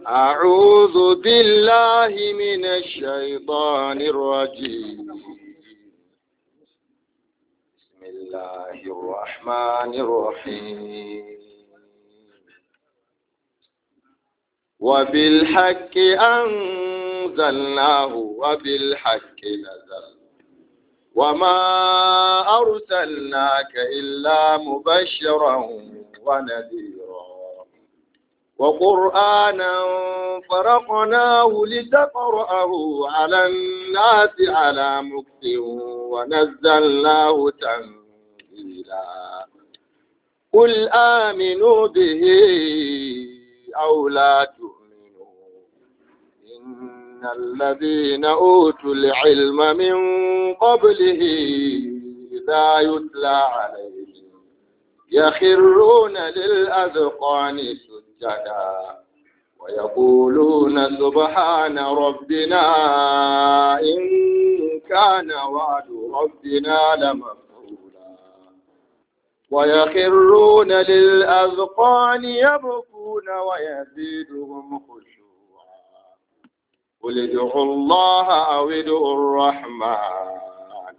أعوذ بالله من الشيطان الرجيم. بسم الله الرحمن الرحيم. وبالحق أنزلناه وبالحق نزل وما أرسلناك إلا مبشرا ونذيرا وقرآنا فرقناه لتقرأه على الناس على مكث ونزلناه تنزيلا. قل آمنوا به أو لا تؤمنوا إن الذين أوتوا العلم من قبله إذا يتلى عليهم يخرون للأذقان سجدا ويقولون سبحان ربنا إن كان وعد ربنا لمفعولا ويخرون للأذقان يبكون ويزيدهم خشوعا. قل ادعوا الله أو ادعوا الرحمن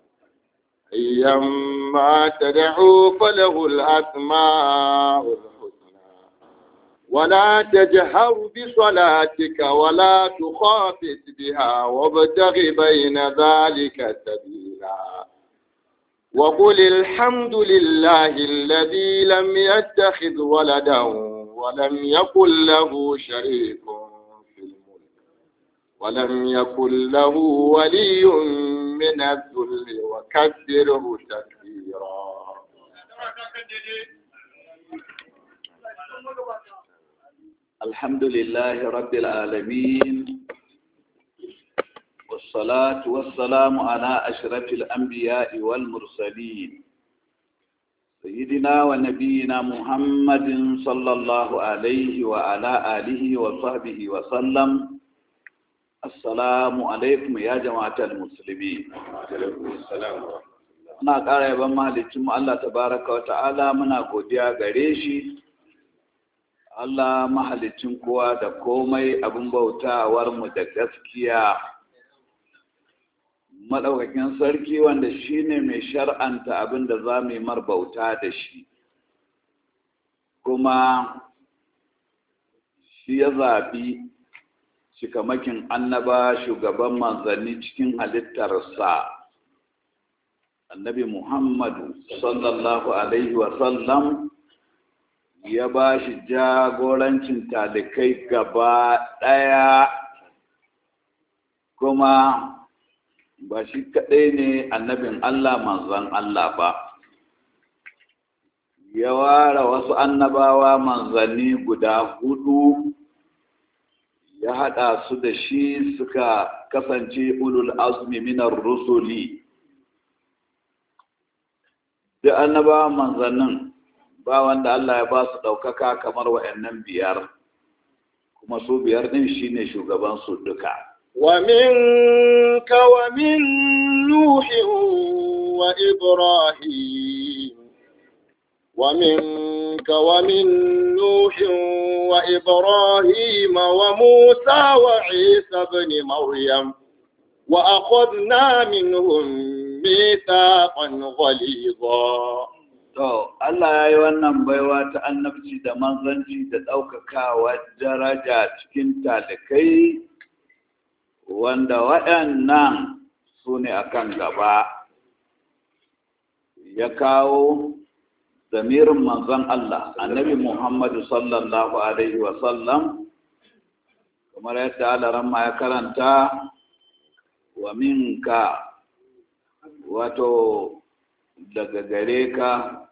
أيما تدعوا فله الأسماء الحسنى ولا تجهر بصلاتك ولا تخافت بها وابتغ بين ذلك سبيلا. وقل الحمد لله الذي لم يتخذ ولدا ولم يكن له شريك في الملك ولم يكن له ولي من الذل وكبره تكبيرا. الحمد لله رب العالمين والصلاة والسلام على أشرف الأنبياء والمرسلين سيدنا ونبينا محمد صلى الله عليه وعلى آله وصحبه وسلم. السلام عليكم يا جماعة المسلمين. muna ƙara yaban mahalicinmu Allah tabaraka wa ta'ala, muna godiya gare shi, Allah mahalicin kowa da komai, abin bautawar mu da gaskiya, madaukakin sarki wanda shine mai shar'anta abin da za mu yi marbauta da shi, kuma shi ya zaɓi cikamakin annaba shugaban manzanni cikin halittarsa annabi Muhammadu sallallahu alaihi wasallam, ya ba shi jagorancin talikai gaba ɗaya, kuma ba shi kaɗai ne annabin Allah manzan Allah ba, ya ware wasu annabawa manzanni guda 4 ya haɗa su da shi suka kasance ulul azmi minar rusuli. Duk annabawa manzannin ba wanda Allah ya ba su ɗaukaka kamar wa'annan 5, kuma su 5 ɗin shine shugaban su duka. ومنك ومن نوح وإبراهيم ومنك ومن نوح وإبراهيم وموسى وعيسى بن مريم وأخذنا منهم ميثاقا غليظا. To, Allah ya yi wannan baiwa ta annabci da manzanci da ɗaukakawa daraja cikin talikai, wanda waɗannan su ne akan gaba. Ya kawo zamirin manzon Allah, annabi Muhammadu sallallahu Alaihi wasallam, kamar yadda Alaramma ya karanta, wa minka, wato daga gare ka,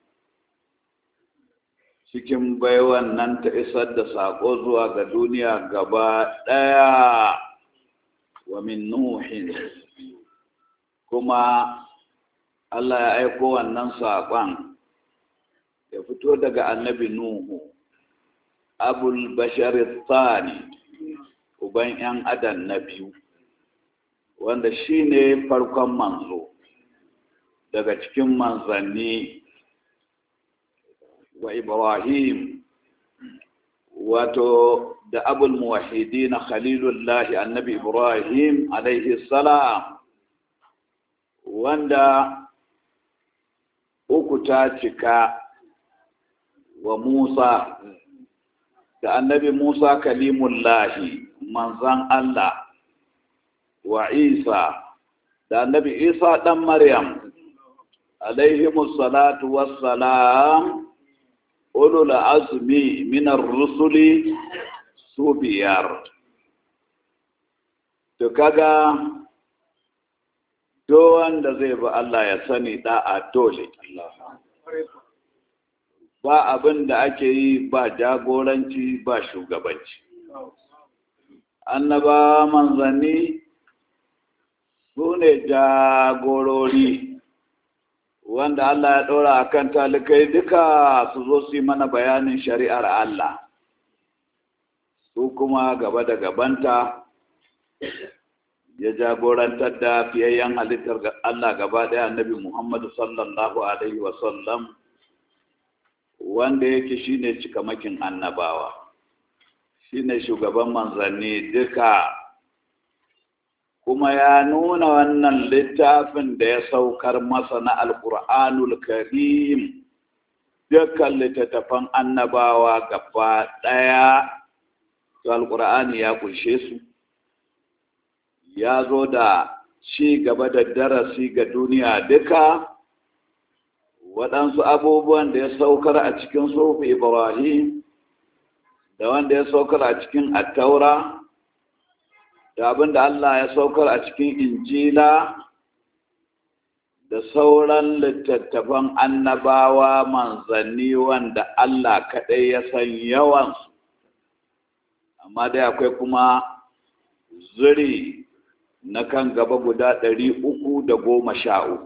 cikin baiwan nan ta isar da saƙo zuwa ga duniya gaba ɗaya. Wa min nuhin, kuma Allah ya aiko wannan saƙon ya fito daga annabi Nuhu, abul bashar tsani, uban 'yan adam na biyu, wanda shi ne farkon manzo daga cikin manzanni. Wa Ibrahim, wato da abul muwahhidin khalilullah annabi Ibrahim alaihi salam, wanda uku ta cika wa Musa, da annabi Musa kalimullahi manzan Allah, wa Isa da annabi Isa dan Maryam alaihimus salatu wassalam, ulul azmi minar rusuli su biyar. To kaga do wanda zai bi Allah ya sani da'a dole. Ba abin da ake yi ba jagoranci ba shugabanci. Annaba manzanni su ne jagorori wanda Allah ya ɗora a kan talikai duka su zo su yi mana bayanin shari'ar Allah. Su kuma gaba da gabanta ya jagorantar da fiyayyen halittar Allah gaba ɗaya annabi Muhammadu sallallahu Alaihi wasallam, wanda yake shine cikamakin annabawa, shine shugaban manzanni duka, kuma ya nuna wannan littafin da ya saukar masa na Alƙur'anul Karim, dukkan littattafan annabawa gaba ɗaya, to Alƙur'ani ya kunshe su, ya zo da ci gaba da darasi ga duniya duka. Waɗansu abubuwan da ya saukar a cikin sufi Ibrahim, da wanda ya saukar a cikin Attaura, da abin da Allah ya saukar a cikin Injila, da sauran littattafan annabawa manzanni wanda Allah kaɗai ya san yawansu. Amma dai akwai kuma zuri na kan gaba guda 313.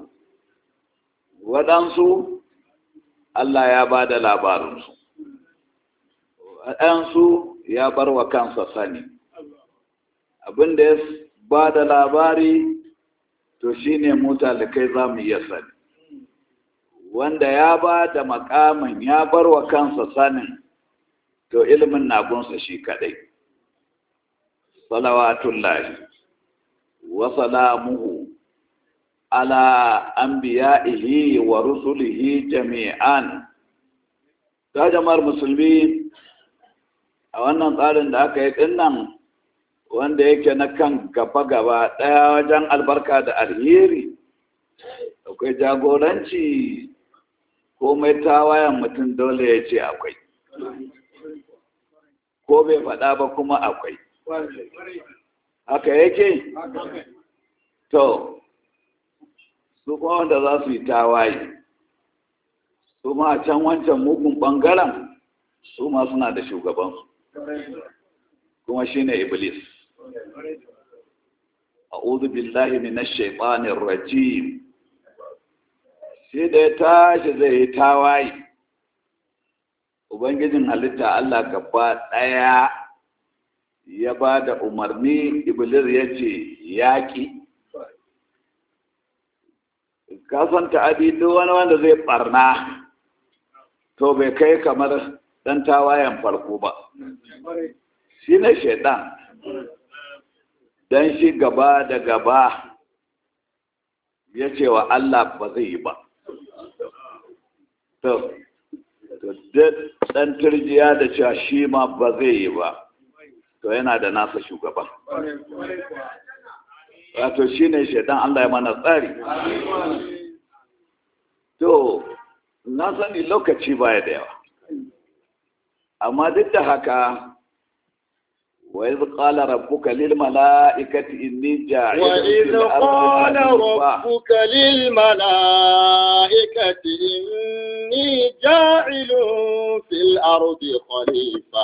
Waɗansu Allah ya ba da labarinsu, waɗansu ya bar wa kansa sani. Abin da ya ba da labari to shi ne mu talikai za mu iya sani, wanda ya ba da makamin ya bar wa kansa sanin, to ilimin na gunsa shi kaɗai. Salawatullahi wa salamuhu ala anbiya'ihi wa rusulihi jami'an. Ta jama'ar musulmi, a wannan tsarin da aka yi dinnan, wanda yake na kan gaba ɗaya wajen albarka da alheri, akwai jagoranci, komai tawayan mutum dole ya ce akwai, ko bai faɗa ba kuma akwai. Haka yake? To, su kuma wanda za su yi tawaye, su ma a can wancan mugun ɓangaren, su ma suna da shugabansu, kuma shi ne Iblis. A'udhu billahi minash shaitanir rajim. Shi da ya tashi zai yi tawaye, Ubangijin halitta Allah gaba ɗaya ya ba da umarni, Iblis ya ce yaƙi. Kasan ta'adi duk wani wanda zai barna, to bai kai kamar ɗan tawayen farko ba. Shi ne shaitan, don shi gaba da gaba ya ce wa Allah ba zai yi ba. To duk ɗan turjiya da cewa shi ma ba zai yi ba, to yana da nasa shugaba. Wato shi ne shaitan, Allah ya mana tsari. To, na sani lokaci baya da yawa, amma duk da haka, وإذ قال ربك للملائكة إني جاعل وإذ قال ربك للملائكة إني جاعل في الأرض خليفة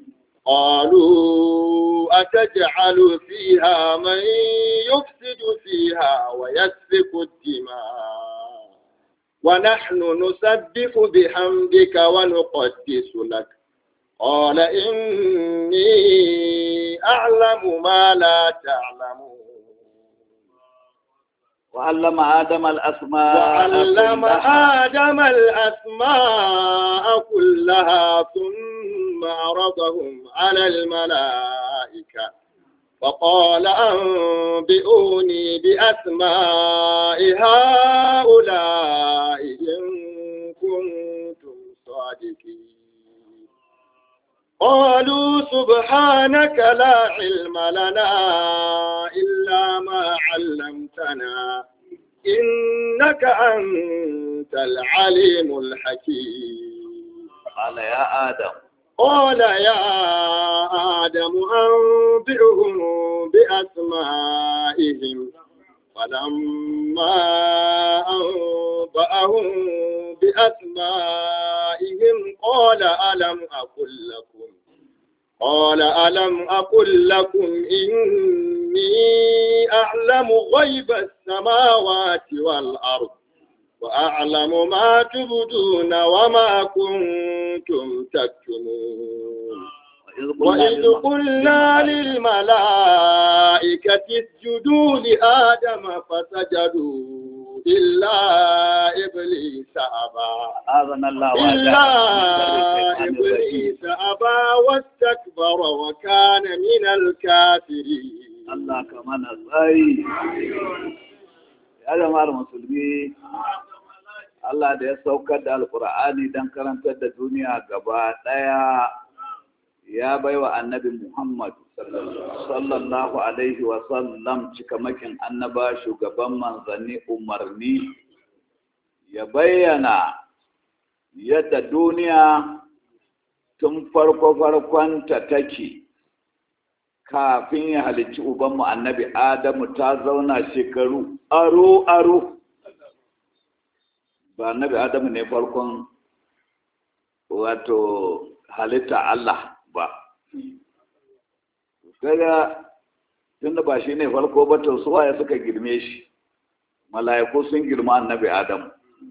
قالوا أتجعل فيها من يفسد فيها ويسفك الدماء ونحن نسبح بحمدك ونقدس لك قال إني أعلم ما لا تعلمون وعلم آدم الأسماء وعلم كلها. آدم الأسماء كلها ثم عرضهم على الملائكة فقال أنبئوني بأسماء هؤلاء إن كنتم صادقين قالوا سبحانك لا علم لنا إلا ما علمتنا إنك أنت العليم الحكيم قال يا آدم قال يا آدم أنبئهم بأسمائهم فلما أنبأهم بأسمائهم قال ألم أقل لكم إني أعلم غيب السماوات والأرض وأعلم ما تبدون وما كنتم تكتمون وإذ قلنا للملائكة اسجدوا لآدم فسجدوا إلا إبليس أبى واستكبر وكان من الكافرين. الله كمان أصحي يا جماعة المسلمين Allah da ya saukar da Alƙur'ani don karantar da duniya gaba ɗaya ya baiwa annabi Muhammad sallallahu alaihi wa sallam cikamakin annaba shugaban manzanni umarni ya bayyana yadda duniya tun farkonta take kafin ya halicci ubanmu annabi Adamu ta zauna shekaru aro ba annabi Adamu ne farkon wato halitta Allah ba kaga tunda ba shi ne farko ba to suwaye suka girme shi mala'iku sun girma annabi Adamu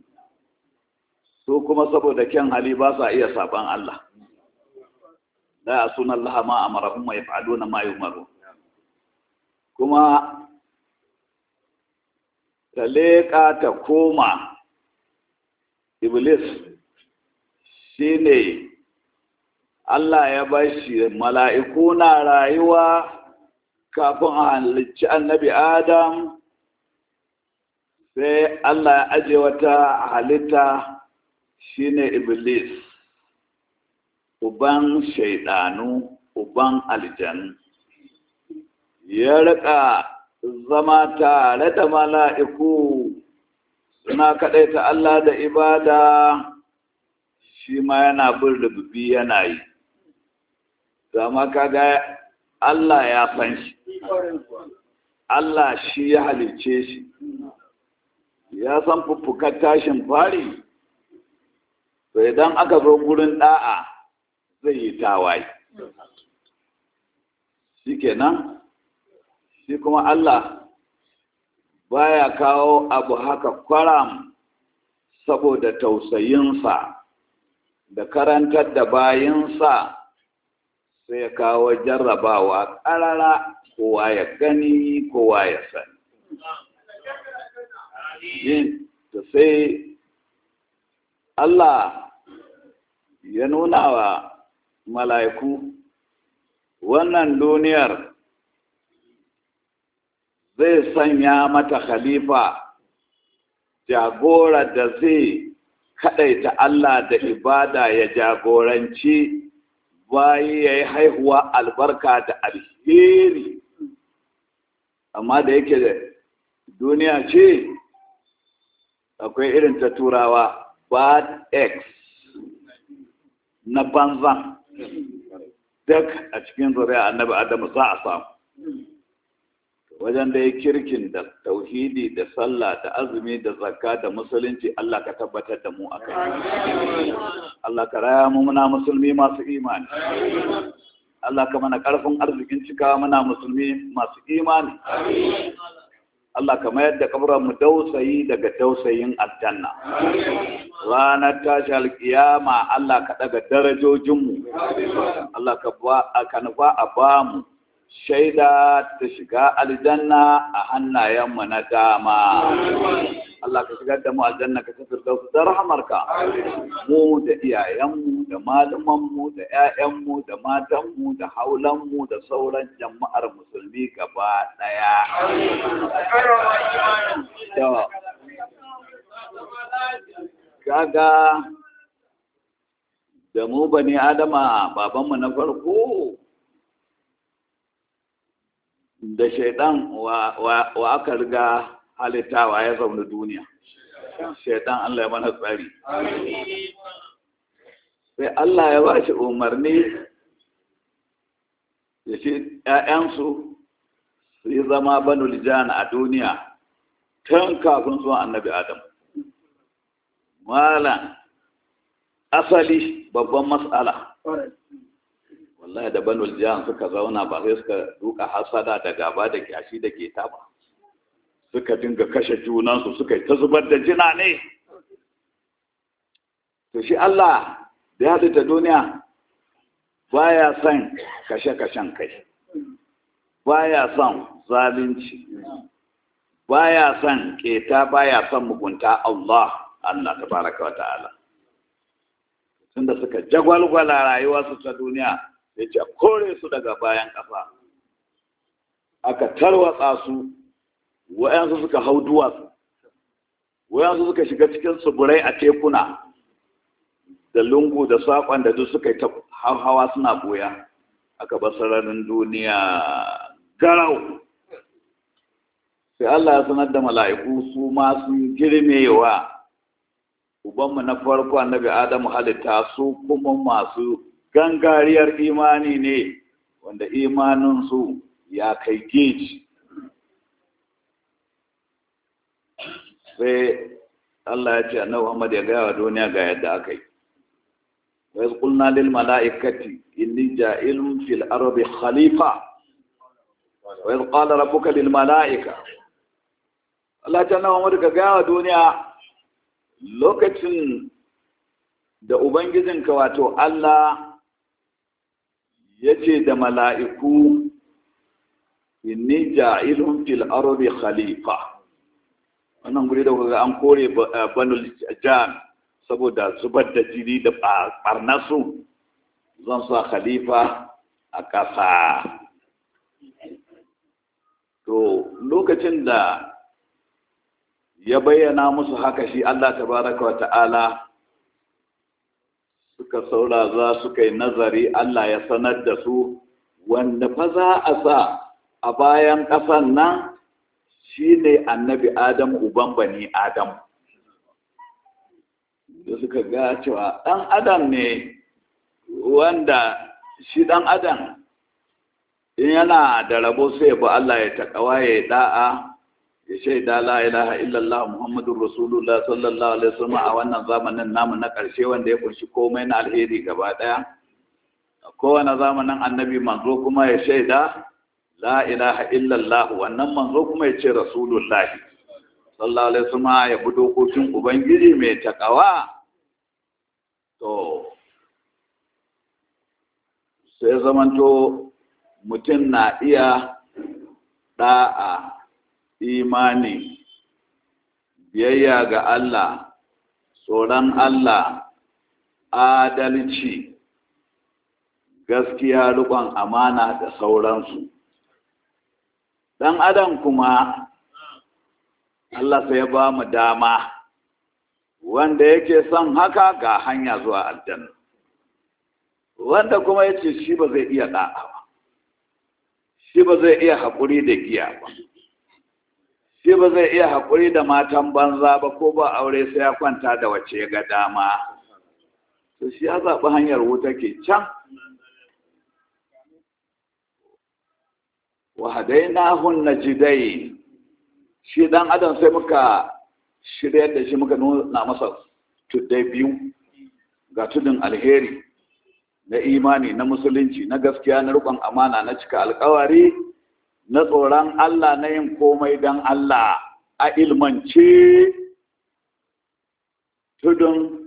su kuma saboda kyan hali ba sa iya saban Allah la yasuna Allah ma amarahum wa yaf'aluna ma yumaru kuma ta leƙa ta koma Iblis shi ne Allah ya bashi mala'iku na rayuwa kafin a halicci annabi Adam sai Allah ya aje wata halitta shi ne Iblis, uban shaidanu, uban aljanu. Ya rika zama tare da mala'iku suna kaɗaita Allah da ibada shi ma yana bin rububi yana yi. Zama kaga Allah ya san shi, Allah shi ya halicce shi, ya san fuffukan tashin fari, to idan aka zo gurin ɗa'a zai yi tawaye. Shi kenan, shi kuma Allah baya kawo abu haka kwaram saboda tausayinsa da karantar da bayinsa sai ya kawo jarrabawa ƙarara kowa ya gani kowa ya sani. Da sai Allah ya nuna wa mala'iku wannan duniyar zai sanya mata khalifa jagora da zai kaɗaita Allah da ibada ya jagoranci bayi ya yi haihuwa albarka da alheri amma da yake duniya ce akwai irin ta turawa bad x na banzan duk a cikin zuriya annabi Adamu za a samu wajen da ya kirkin da tauhidi da sallah da azumi da zakka da musulunci Allah ka tabbatar da mu akai Allah ka raya mu muna musulmi masu imani Allah ka mana karfin arzikin cika muna musulmi masu imani Allah ka mayar da kaburan mu dausayi daga dausayin aljanna ranar tashi alkiyama Allah ka daga darajojin mu Allah ka nufa a bamu shaida ta shiga aljanna a hannayenmu na dama. Allah ka shigar da mu aljanna ka tafi da rahamarka. Mu da iyayenmu da malumanmu da 'ya'yanmu da matanmu da haulanmu da sauran jama'ar musulmi gaba ɗaya. Kaga da mu bani Adama babanmu na farko da shaidan wa aka riga halittawa ya zaune duniya. Shaidan Allah ya mana tsari. Sai Allah ya ba shi umarni da shi ‘ya'yansu su yi zama banul jana a duniya tun kafin zuwa annabi Adam. Malam asali babban matsala. Wallahi da banul jana suka zauna ba sai suka duka hasada da gaba da kyashi da keta ba. Suka dinga kashe junansu suka yi ta zubar da jina ne. To shi Allah da ya halitta duniya baya son kashe-kashen kai, baya son zalunci, baya son keta, baya son mugunta. Allah tabaraka wa ta'ala. Tunda suka jagwalgwala rayuwarsu ta duniya, ya ce kore su daga bayan ƙasa. Aka tarwatsa su, wayansu suka hau duwatsu, wayansu suka shiga cikin tsibirai a tekuna da lungu da saƙon da duk suka yi ta hawa suna boya. Aka bar sararin duniya garau. Sai Allah ya sanar da mala'iku su ma sun girmewa ubanmu na farko annabi Adamu halitta, su kuma masu gangariyar imani ne wanda imaninsu ya kai geji. Sai Allah ya ce annabi Muhammad ya gaya wa duniya ga yadda aka yi. Wa iz qulna lil mala'ikati inni ja'ilun fil ardi khalifa wa iz qala rabbuka lil mala'ika. Allah ta annabi Muhammad ka gaya wa duniya lokacin da ubangijinka wato Allah ya ce da mala'iku inni ja'ilun fil ardi khalifa. Wannan guri da kuka an kore banul jan saboda zubar da jini da barnasu, zan sa khalifa a ƙasa. To lokacin da ya bayyana musu haka shi Allah tabaraka wa ta'ala, suka saurara suka yi nazari, Allah ya sanar da su wanda fa za a sa a bayan ƙasan nan shi ne annabi Adam, uban bani Adam. Da suka ga cewa ɗan Adam ne wanda shi ɗan Adam in yana da rabo sai ba Allah ya taƙawa ya da'a ya shaida la ilaha illallah Muhammadur Rasulullah sallallahu alaihi wasallam a wannan zamanin namu na ƙarshe wanda ya kunshi komai na alheri gaba ɗaya. Kowane zamanin annabi manzo kuma ya shaida la ilaha illallah, wannan manzo kuma ya ce rasulullahi sallallahu alaihi wasallam ya bi dokokin ubangiji mai takawa. To sai zamanto mutum na iya da'a, imani, biyayya ga Allah, tsoron Allah, adalci, gaskiya, riƙon amana da sauransu. Dan adam kuma Allah sai ya ba mu dama, wanda yake son haka ga hanya zuwa aljanna, wanda kuma yace shi ba zai iya da'a ba, shi ba zai iya haƙuri da giya ba, shi ba zai iya haƙuri da matan banza ba, ko ba aure sai ya kwanta da wacce ya ga dama, to shi ya zaɓi hanyar wuta ke can. Wahadainahun najidai, shi dan adam sai muka shirya da shi, muka nuna masa tuddai biyu, ga tudun alheri na imani, na musulunci, na gaskiya, na riƙon amana, na cika alƙawari, na tsoron Allah, na yin komai don Allah a ilmance. Tudun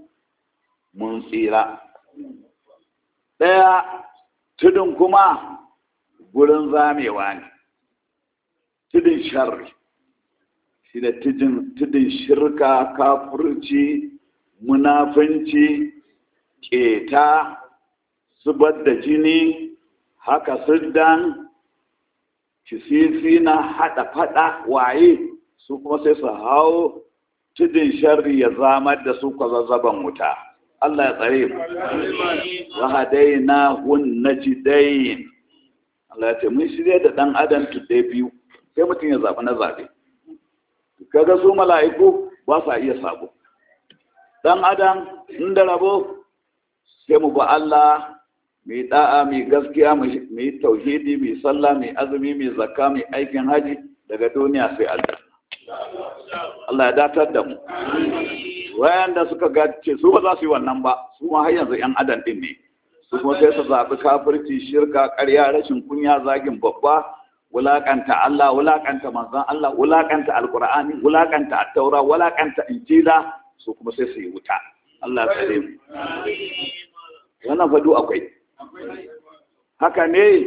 mun tsira. Ɗaya tudun kuma gurin zamewa ne, tudun sharri shi da tudun shirka, kafirci, munafunci, keta, zubar da jini, haka siddan, kisisi na haɗa faɗa waye su kuma sai su hau tudun sharri ya zamar da su kwazazzaban wuta. Allah ya tsare mu. Wa hadaina hun najdain. Allah ya ce mun shirye da dan adam tudai biyu sai mutum ya zaɓi na zaɓe. Kaga su mala'iku ba sa iya sabo. Dan adam inda rabo sai mu ba Allah mai da'a, mai gaskiya, mai tauhidi, mai sallah, mai azumi, mai zakka, mai aikin haji, daga duniya sai Allah. Allah ya datar da mu. Wayanda suka gace su ba za su yi wannan ba, su ma har yanzu 'yan adam din ne. Su kuma sai su zaɓi kafirci, shirka, ƙarya, rashin kunya, zagin babba, wulaƙanta Allah, wulaƙanta manzon Allah, wulaƙanta alƙur'ani, wulaƙanta attaura, wulaƙanta injila, su kuma sai su yi wuta. Allah ya tsare mu. Wannan fadu akwai. Haka ne?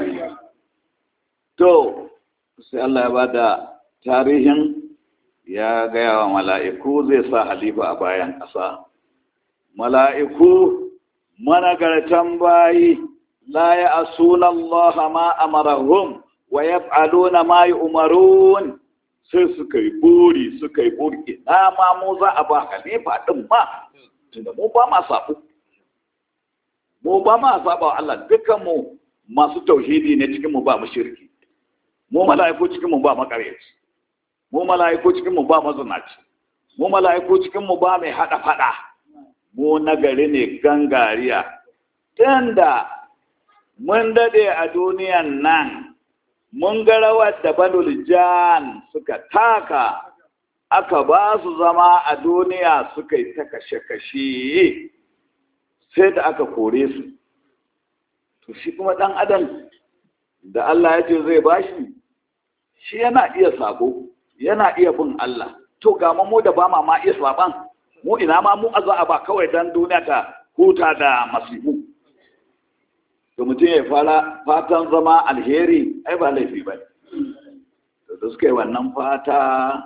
To, sai Allah ya bada tarihin ya gaya wa mala'iku zai sa halifa a bayan ƙasa. Mala'iku managartan bayi la ya asuna Allah ma amarahum wa yaf'aluna ma yu'marun, sai suka yi buri ina ma mu za a ba halifa din ma, tunda mu ba ma sabo. Mu ba ma saba wa Allah, dukkan mu masu tauhidi ne, cikin mu ba mushriki. Mu mala'iku cikin mu ba makaryaci. Mu mala'iku cikin mu ba mazunaci. Mu mala'iku cikin mu ba mai hada fada. Mu nagari ne gangariya. Tunda mun dade a duniyan nan, mun ga rawar da Banul Jan suka taka, aka ba su zama a duniya, suka yi ta kashe-kashe. Sai da aka kore su. To shi kuma ɗan adam da Allah ya ce zai bashi, shi yana iya sabo, yana iya bin Allah. To ga mu da ba ma iya saban, mu ina ma mu za a ba kawai dan duniya ta huta da masifu. To mutum ya fara fatan zama alheri, ai ba laifi ba. Da suka yi wannan fata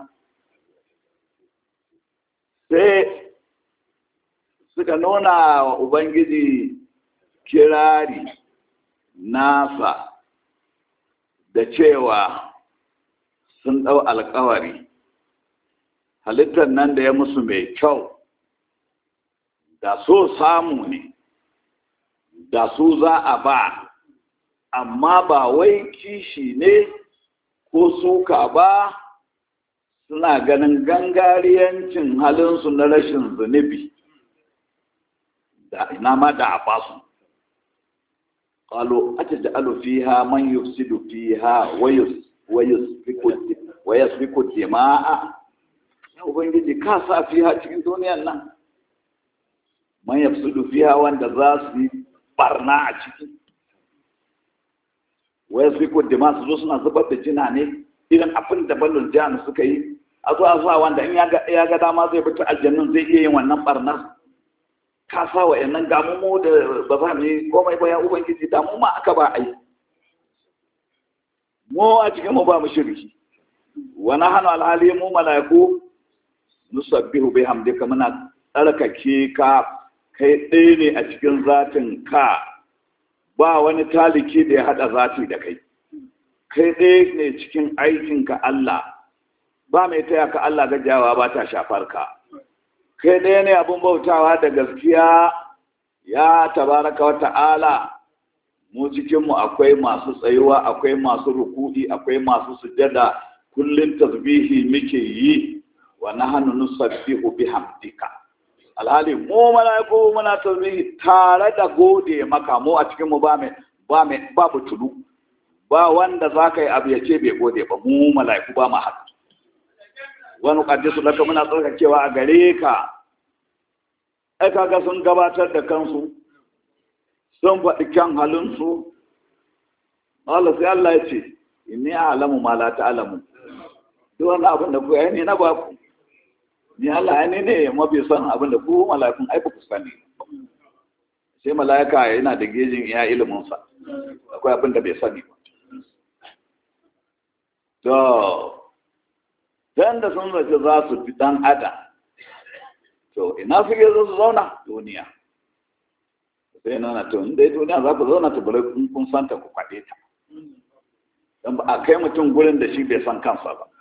sai suka nuna wa Ubangiji kirari nasa da cewa sun ɗau alkawari, halittar nan da ya musu mai kyau, da so samu ne, da su za a ba, amma ba wai kishi ne ko suka ba, suna ganin gangariyancin halinsu na rashin zunubi. Da ina ma da a basu. Qalu ataj'alu fiha man yufsidu fiha wa yasfiku dima'a. Ya Ubangiji ka sa fiha cikin duniyar nan man yufsidu fiha, wanda za su yi barna a ciki. Wa yasfiku dima'a, su zo suna zubar da jina ne idan abin da Banul Jan suka yi. A zo a sa wanda in ya ga dama zai fita aljannin zai iya yin wannan barnar. Ka sa wa yannan gamu da ba za mu yi komai ba, ya Ubangiji, da mu ma aka ba ai. Mu a cikin mu ba mu shirki. Wa nahnu alhali mu malaiku nusabbihu bihamdika, muna tsarkake ka, kai ɗaya ne a cikin zatin ka, ba wani taliki da ya haɗa zati da kai. Kai ɗaya ne cikin aikinka Allah, ba mai taya ka Allah gajawa ba ta shafar ka. Kai ɗaya ne abin bautawa da gaskiya, ya tabaraka wa ta'ala. Mu cikinmu akwai masu tsayuwa, akwai masu ruku'i, akwai masu sujada, kullum tasbihi muke yi, wa nahnu nusabbihu bihamdika. Alhali mu malaiku muna tasbihi tare da gode maka. Mu a cikinmu babu tulu, ba wanda zaka yi abu ya ce bai gode ba. Mu malaiku ba ma haka. Wani ƙaddisu laka, muna tsarkakewa a gare ka. Ai kaga sun gabatar da kansu, sun faɗi kyan halinsu. Allah sai Allah ya ce, inni a'lamu ma la ta'lamu. Duk wani abin da ku yi ne na ba ku. Ni Allah ya ne mafi son abin da ku mala'ikun ai ba ku sani. Sai mala'ika yana da gejin ya ilimin sa. Akwai abin da bai sani ba. to dan da sun zace za su fi dan adam to ina suke zo su zauna duniya sai nana to in dai duniya za ku zauna ta bari kun santa ku kwaɗe ta dan ba a kai mutum gurin da shi bai san kansa ba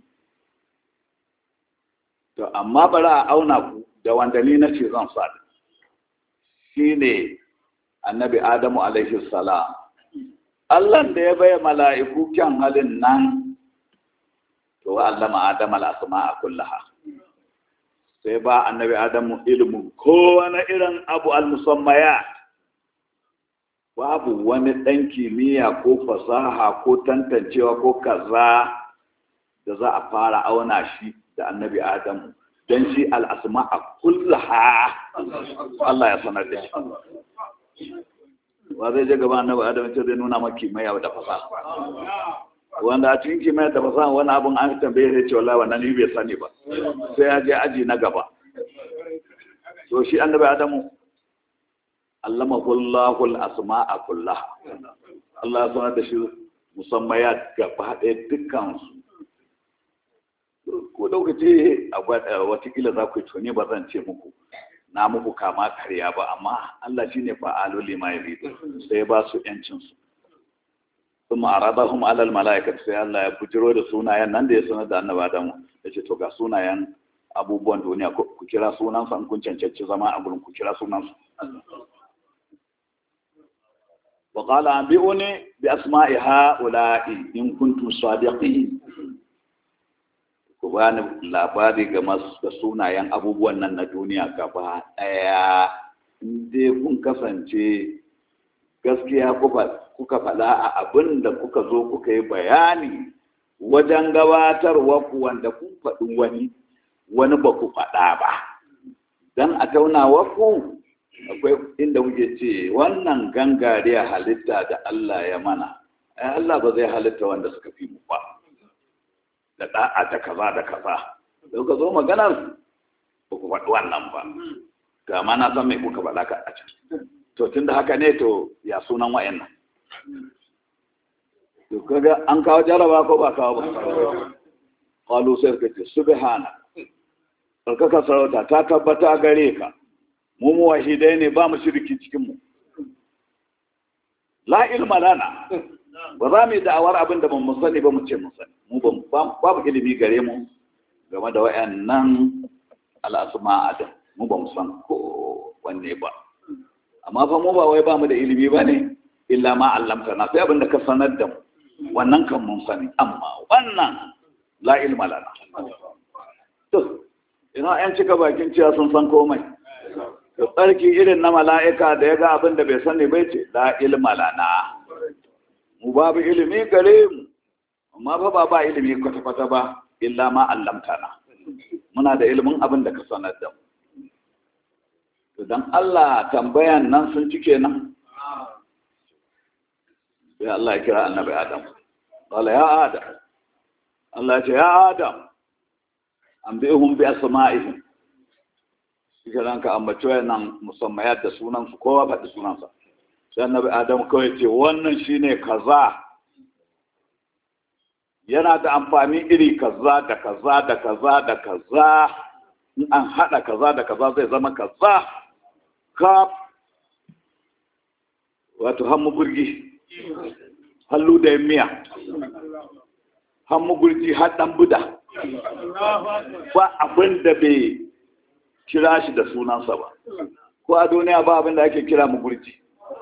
to amma bari a auna ku da wanda ni na ce zan sa shi ne annabi Adamu alaihi salam Allah da ya bai mala'iku kyan halin nan to allama Adam al-asma'a kullaha sai ba annabi Adamu ilimin kowane irin abu al-musammayat babu wani ɗan kimiyya ko fasaha ko tantancewa ko kaza da za a fara auna shi da annabi Adamu don shi al'asma'a kullaha Allah ya sanar da shi wa zai je gaba annabi Adamu ce zai nuna maka kimiyya da fasaha wanda a cikin kimiyya da fasaha wani abin an tambaye ya ce wallahi wannan ni bai sani ba sai ya je aji na gaba to shi annabi Adamu allamahu Allahul asma'a kullaha Allah ya sanar da shi musammayat gaba ɗaya dukkan su ko lokaci a watakila za ku yi tuni ba zan ce muku na muku kama karya ba amma Allah shi ne fa'alu lima yuridu sai ba su yancin su kuma aradahum alal malaikati sai Allah ya bujiro da sunayen nan da ya sanar da annabi Adamu yace to ga sunayen abubuwan duniya ku kira sunan sa kun cancanci zama a gurin ku kira sunan su wa qala anbi'uni bi asma'i ha'ula'i in kuntum sadiqin ku bani labari ga masu sunayen abubuwan nan na duniya gaba ɗaya inda kun kasance gaskiya kuka faɗa a abin da kuka zo kuka yi bayani wajen gabatarwa ku wanda kun faɗi wani ba ku faɗa ba don a taunawa ku akwai inda kuke ce wannan gangariya halitta da Allah ya mana Allah ba zai halitta wanda suka fi mu ba da da'a da kaza da kaza da kuka zo maganar ba ku faɗi wannan ba ga ma na san mai kuka faɗa ka a can to tun da haka ne to ya sunan wa'annan to kaga an kawo jaraba ko ba kawo ba qalu sai ka ce subhana sarkaka sarauta ta tabbata gare ka mu muwahidai ne ba mu shirki cikin mu la ilma lana ba za mu yi da'awar abin da ban sani ba mu ce mu sani mu babu ilimi gare mu game da wayannan al'asma adam mu ba mu san ko wanne ba amma fa mu ba wai ba mu da ilimi ba ne illa ma allamtana sai abin da ka sanar da mu wannan kan mun sani amma wannan la ilma lana to ina yan cika bakin ciya sun san komai to tsarki irin na mala'ika da ya ga abin da bai sani bai ce la ilma lana mu babu ilimi gare mu amma fa ba ilimi kwata-kwata ba illa ma allamtana muna da ilimin abin da ka sanar da mu to dan Allah tambayan nan sun cike nan sai Allah ya kira annabi Adam qala ya Adam Allah ya ce ya Adam anbi'uhum bi asma'ihim kiran ka ambaci wayannan musammayat da sunan su kowa faɗi sunansa sai annabi Adam kawai ce wannan shine kaza yana da amfani iri kaza da kaza da kaza da kaza in an hada kaza da kaza zai zama kaza ka wato hammu gurgi hallu da miya hammu gurgi haɗan buda ba abin da bai kira shi da sunansa ba ko a duniya ba abin da ake kira mu gurgi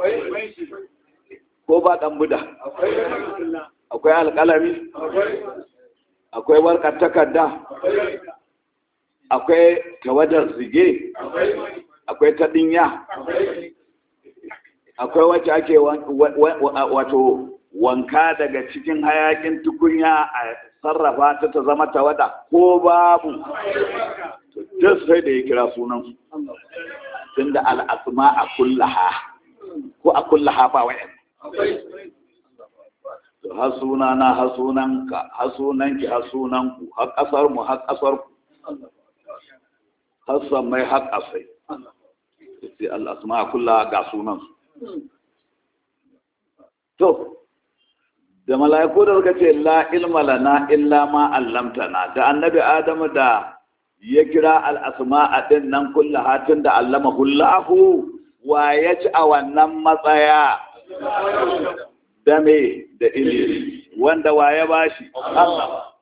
ko ba ɗan buda akwai alƙalami akwai warkar takarda akwai tawadar zige akwai ta dinya akwai wacce ake wato wanka daga cikin hayakin tukunya a sarrafa ta zama tawada ko babu duk sai da ya kira sunan tunda al'asma a kullaha ko a kullaha ba wa'yan har sunana har sunanka har sunanki har sunanku har kasar mu har kasar ku har samai har kasai sai al'asma kullaha ga sunan su to da mala'iku da suka ce la ilma lana illa ma 'allamtana, da annabi Adamu da ya kira al-asma'a din nan kullahatin da allamahu Allahu, wa ya ci a wannan matsaya da me da ilimi wanda wa ya bashi Allah.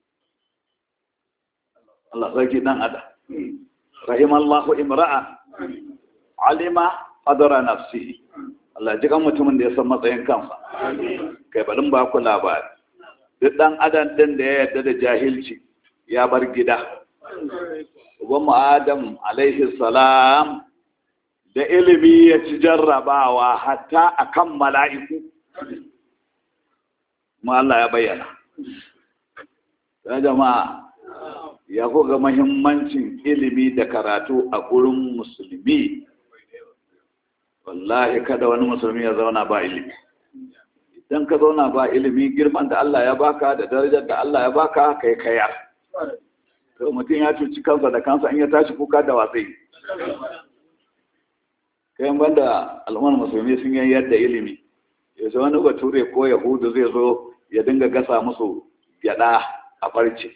Allah sarki dan adam rahimallahu imra'a alima qadra nafsihi. Allah ji kan mutumin da ya san matsayin kansa. Kai barin ba ku labari, duk dan adam din da ya yarda da jahilci ya bar gida. Ubanmu Adam alaihi salam da ilimi ya ci jarrabawa hatta akan mala'iku, kuma Allah ya bayyana. Ya jama'a, ya ga mahimmancin ilimi da karatu a gurin musulmi. Wallahi kada wani musulmi ya zauna ba ilimi. Idan ka zauna ba ilimi, girman da Allah ya baka da darajar da Allah ya baka kai kaya. To mutum ya cuci kansa da kansa in ya tashi kuka da watsai. Kayan banda al'ummar musulmi sun yi yadda ilimi. Yanzu wani bature ko yahudu zai zo ya dinga gasa musu gyada a farce.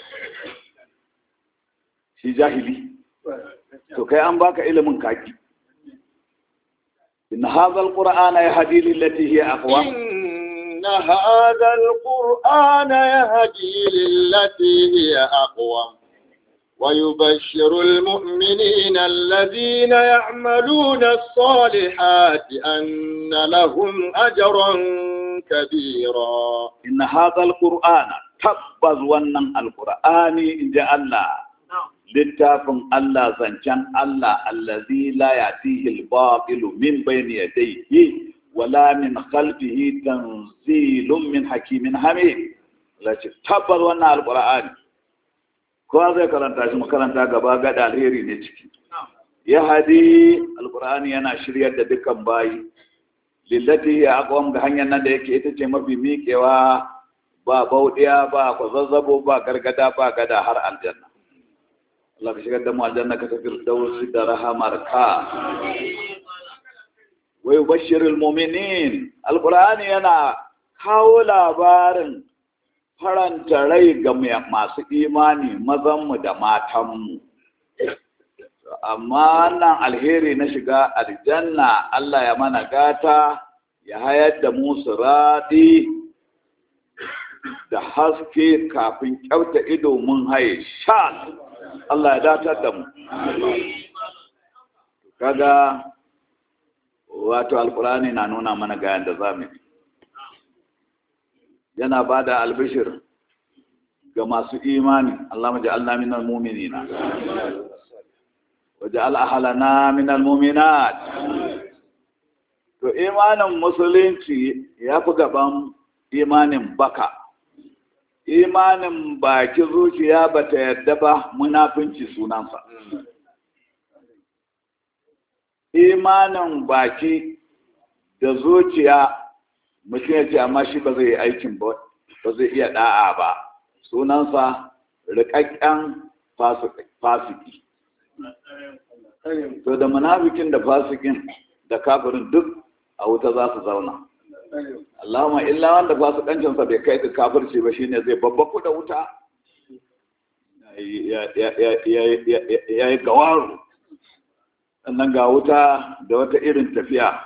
Shi jahili. To kai an baka ilimin kaki. إن هذا القرآن يهدي للتي هي أقوى. إن هذا القرآن يهدي للتي هي أقوى ويبشر المؤمنين الذين يعملون الصالحات أن لهم أجرا كبيرا. إن هذا القرآن تبذ ونن القرآن إن جاء الله littafin Allah, zancen Allah, allazi la yatihi al-batil min bayni yadayhi wala min khalfihi, tanzilun min hakimin hamid. Lace tabbar wannan alqur'ani ko zai karanta shi makaranta gaba ga alheri ne ciki. Ya hadi alqur'ani yana shiryar da dukkan bayi lillati ya aqwam ga hanyar nan da yake ita ce mafi miƙewa, ba baudiya ba kwazazzabo ba gargada ba gada har aljanna. Allah ka shigar da mu aljanna ka tafi dausi da rahamarka. Wa yubashshirul mu'minin, alqur'ani yana kawo labarin faranta rai ga masu imani, mazan mu da matan mu. Amma nan alheri na shiga aljanna, Allah ya mana gata, ya hayar da mu sirati da haske kafin kyauta ido mun haye sha. Allah ya datar da mu. Kaga wato alkurani na nuna mana ga yanda zamu yi. Yana bada albishir ga masu imani. Allahumma ja'alna minal mu'minina waj'al ahlana minal mu'minat. To imanin musulunci ya fi gaban imanin baka. Imanin baki zuciya ba ta yadda ba, munafunci sunansa. Imanin baki da zuciya mutum ya ce amma shi ba zai yi aikin ba, ba zai iya da'a ba, sunansa rikakken fasiki. To da munafikin da fasikin da kafirin duk a wuta za su zauna. Allahumma illa wanda fasikancinsa bai kai ga kafirci ba shine zai babbaku da wuta ya yi gawaru, sannan ga wuta da wata irin tafiya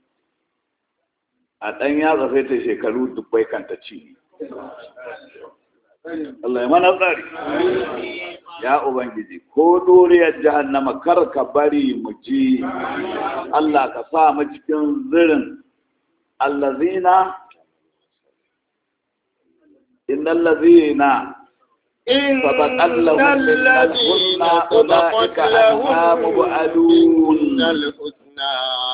a ɗan yatsa sai ta shekaru dubbai kanta ci. Allah ya mana tsari. Ya Ubangiji, ko doriyar jahannama kar ka bari mu ji. Allah ka sa mu cikin zirin الذين إن الذين سبقت لهم الحسنى أولئك عنها مبعدون. الحسنى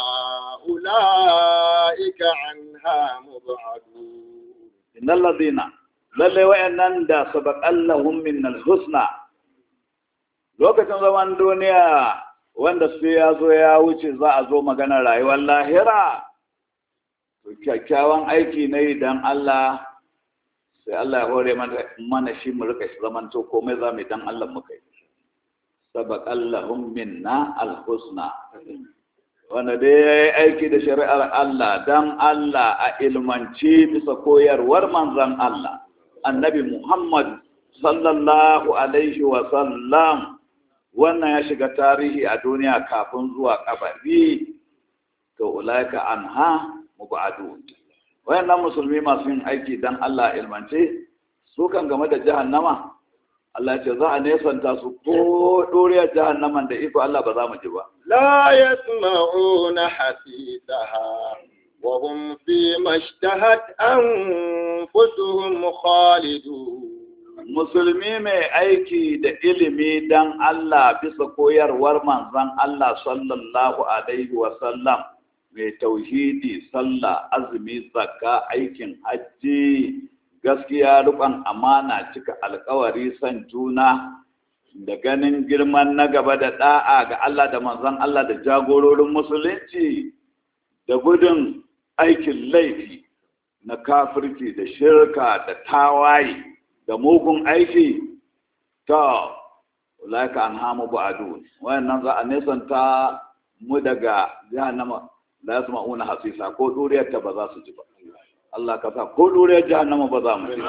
أولئك عنها مبعدون. إن الذين للي وإنن دا سبقت لهم من الحسنى. lokacin zaman duniya wanda su ya zo ya wuce za a zo magana rayuwar lahira. Kyakkyawan aiki ne idan Allah sai Allah ya hore mana shi mu rika zamanto komai za mu dan Allah muka yi. Sabaqallahum minna alhusna. wanda dai ya yi aiki da shari'ar Allah don Allah a ilmanci bisa koyarwar manzan Allah annabi Muhammad sallallahu alaihi wa sallam, wannan ya shiga tarihi a duniya kafin zuwa kabari, to ulaika anha mubadun. Wayannan musulmi masu yin aiki don Allah ilmance su kan game da jahannama Allah ce za a nesanta su ko doriyar jahannaman da iko Allah ba za mu ji ba. La yasma'una hasisaha wa hum fi mashtahat anfusuhum khalidun. Musulmi mai aiki da ilimi dan Allah bisa koyarwar manzon Allah sallallahu alaihi wa sallam, mai tauhidi, sallah, azumi, zakka, aikin hajji, gaskiya, rukun amana, cika alkawari, san juna da ganin girman na gaba da da'a ga Allah da manzon Allah da jagororin musulunci, da gudun aikin laifi na kafirci da shirka da tawaye da mugun aiki, ta ulaika anhamu ba'dun. Wayannan za a nesanta mu daga jahannama, la yasma'una hasisa, ko duriyar ta ba za su ji ba. Allah ka sa ko duriyar jahannama ba za mu ji.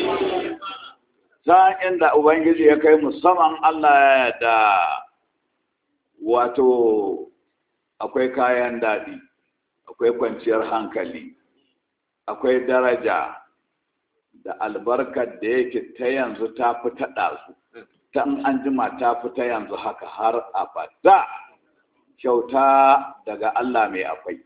Sa'an inda Ubangiji ya kai musamman Allah da wato akwai kayan daɗi, akwai kwanciyar hankali, akwai daraja da albarkar da yake ta yanzu ta fi ta ɗazu, ta an jima ta fi ta yanzu haka har abada, kyauta daga Allah mai akwai.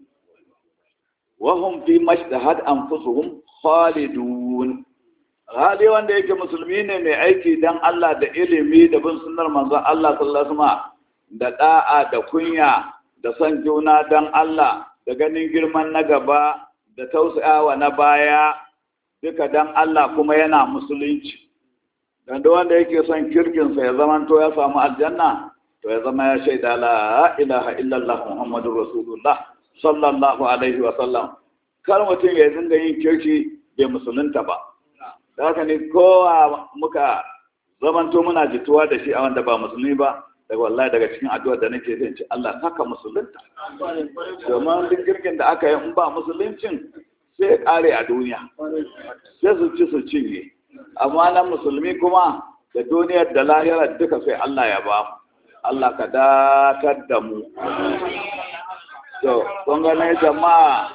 Wahum fi mashtahat anfusuhum khalidun. Hali wanda yake musulmi ne mai aiki dan Allah da ilimi da bin sunnar manzon Allah sallallahu alaihi wasallam, da da'a da kunya da san juna dan Allah, da ganin girman na gaba da tausayawa na baya, duka dan Allah kuma yana musulunci. Dan da wanda yake son kirkinsa ya zama to ya samu aljanna, to ya zama ya shaida la ilaha illallah muhammadur rasulullah sallallahu alaihi wa sallam. Kar mutum ya dinga yin kirki bai musulunta ba. Da haka ne kowa muka zamanto muna jituwa da shi a wanda ba musulmi ba, daga wallahi daga cikin addu'ar da nake zan ce Allah saka musulunta. Domin duk kirkin da aka yi in ba musuluncin sai ya kare a duniya, sai su ci su cinye. Amma nan musulmi kuma da duniyar da lahirar duka sai Allah ya ba mu. Allah ka datar da mu. To, kun gane jama'a,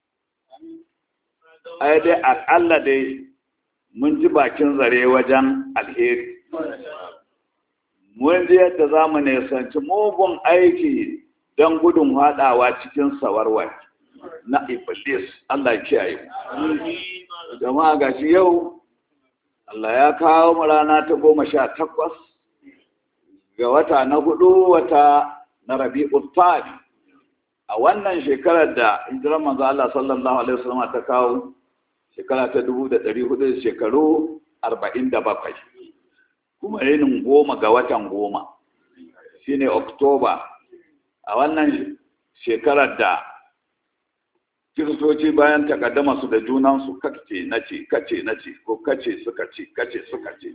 ai dai akalla dai mun ji bakin zare wajen alheri. Mun ji yadda za mu nisanci mugun aiki don gudun haɗawa cikin sawarwar na Iblis. Allah kiyaye mu. Jama'a gashi yau, Allah ya kawo mu rana ta 18 ga wata na 4 wata na Rabi'ul Thani. A wannan shekarar da hijirar manzo Allah sallallahu alaihi wasallam ta kawo, shekara ta 1400, shekaru 47, kuma yinin 10 ga watan 10 shine Oktoba. A wannan shekarar da kiristoci bayan takaddama su da junansu kace nace ko kace suka ce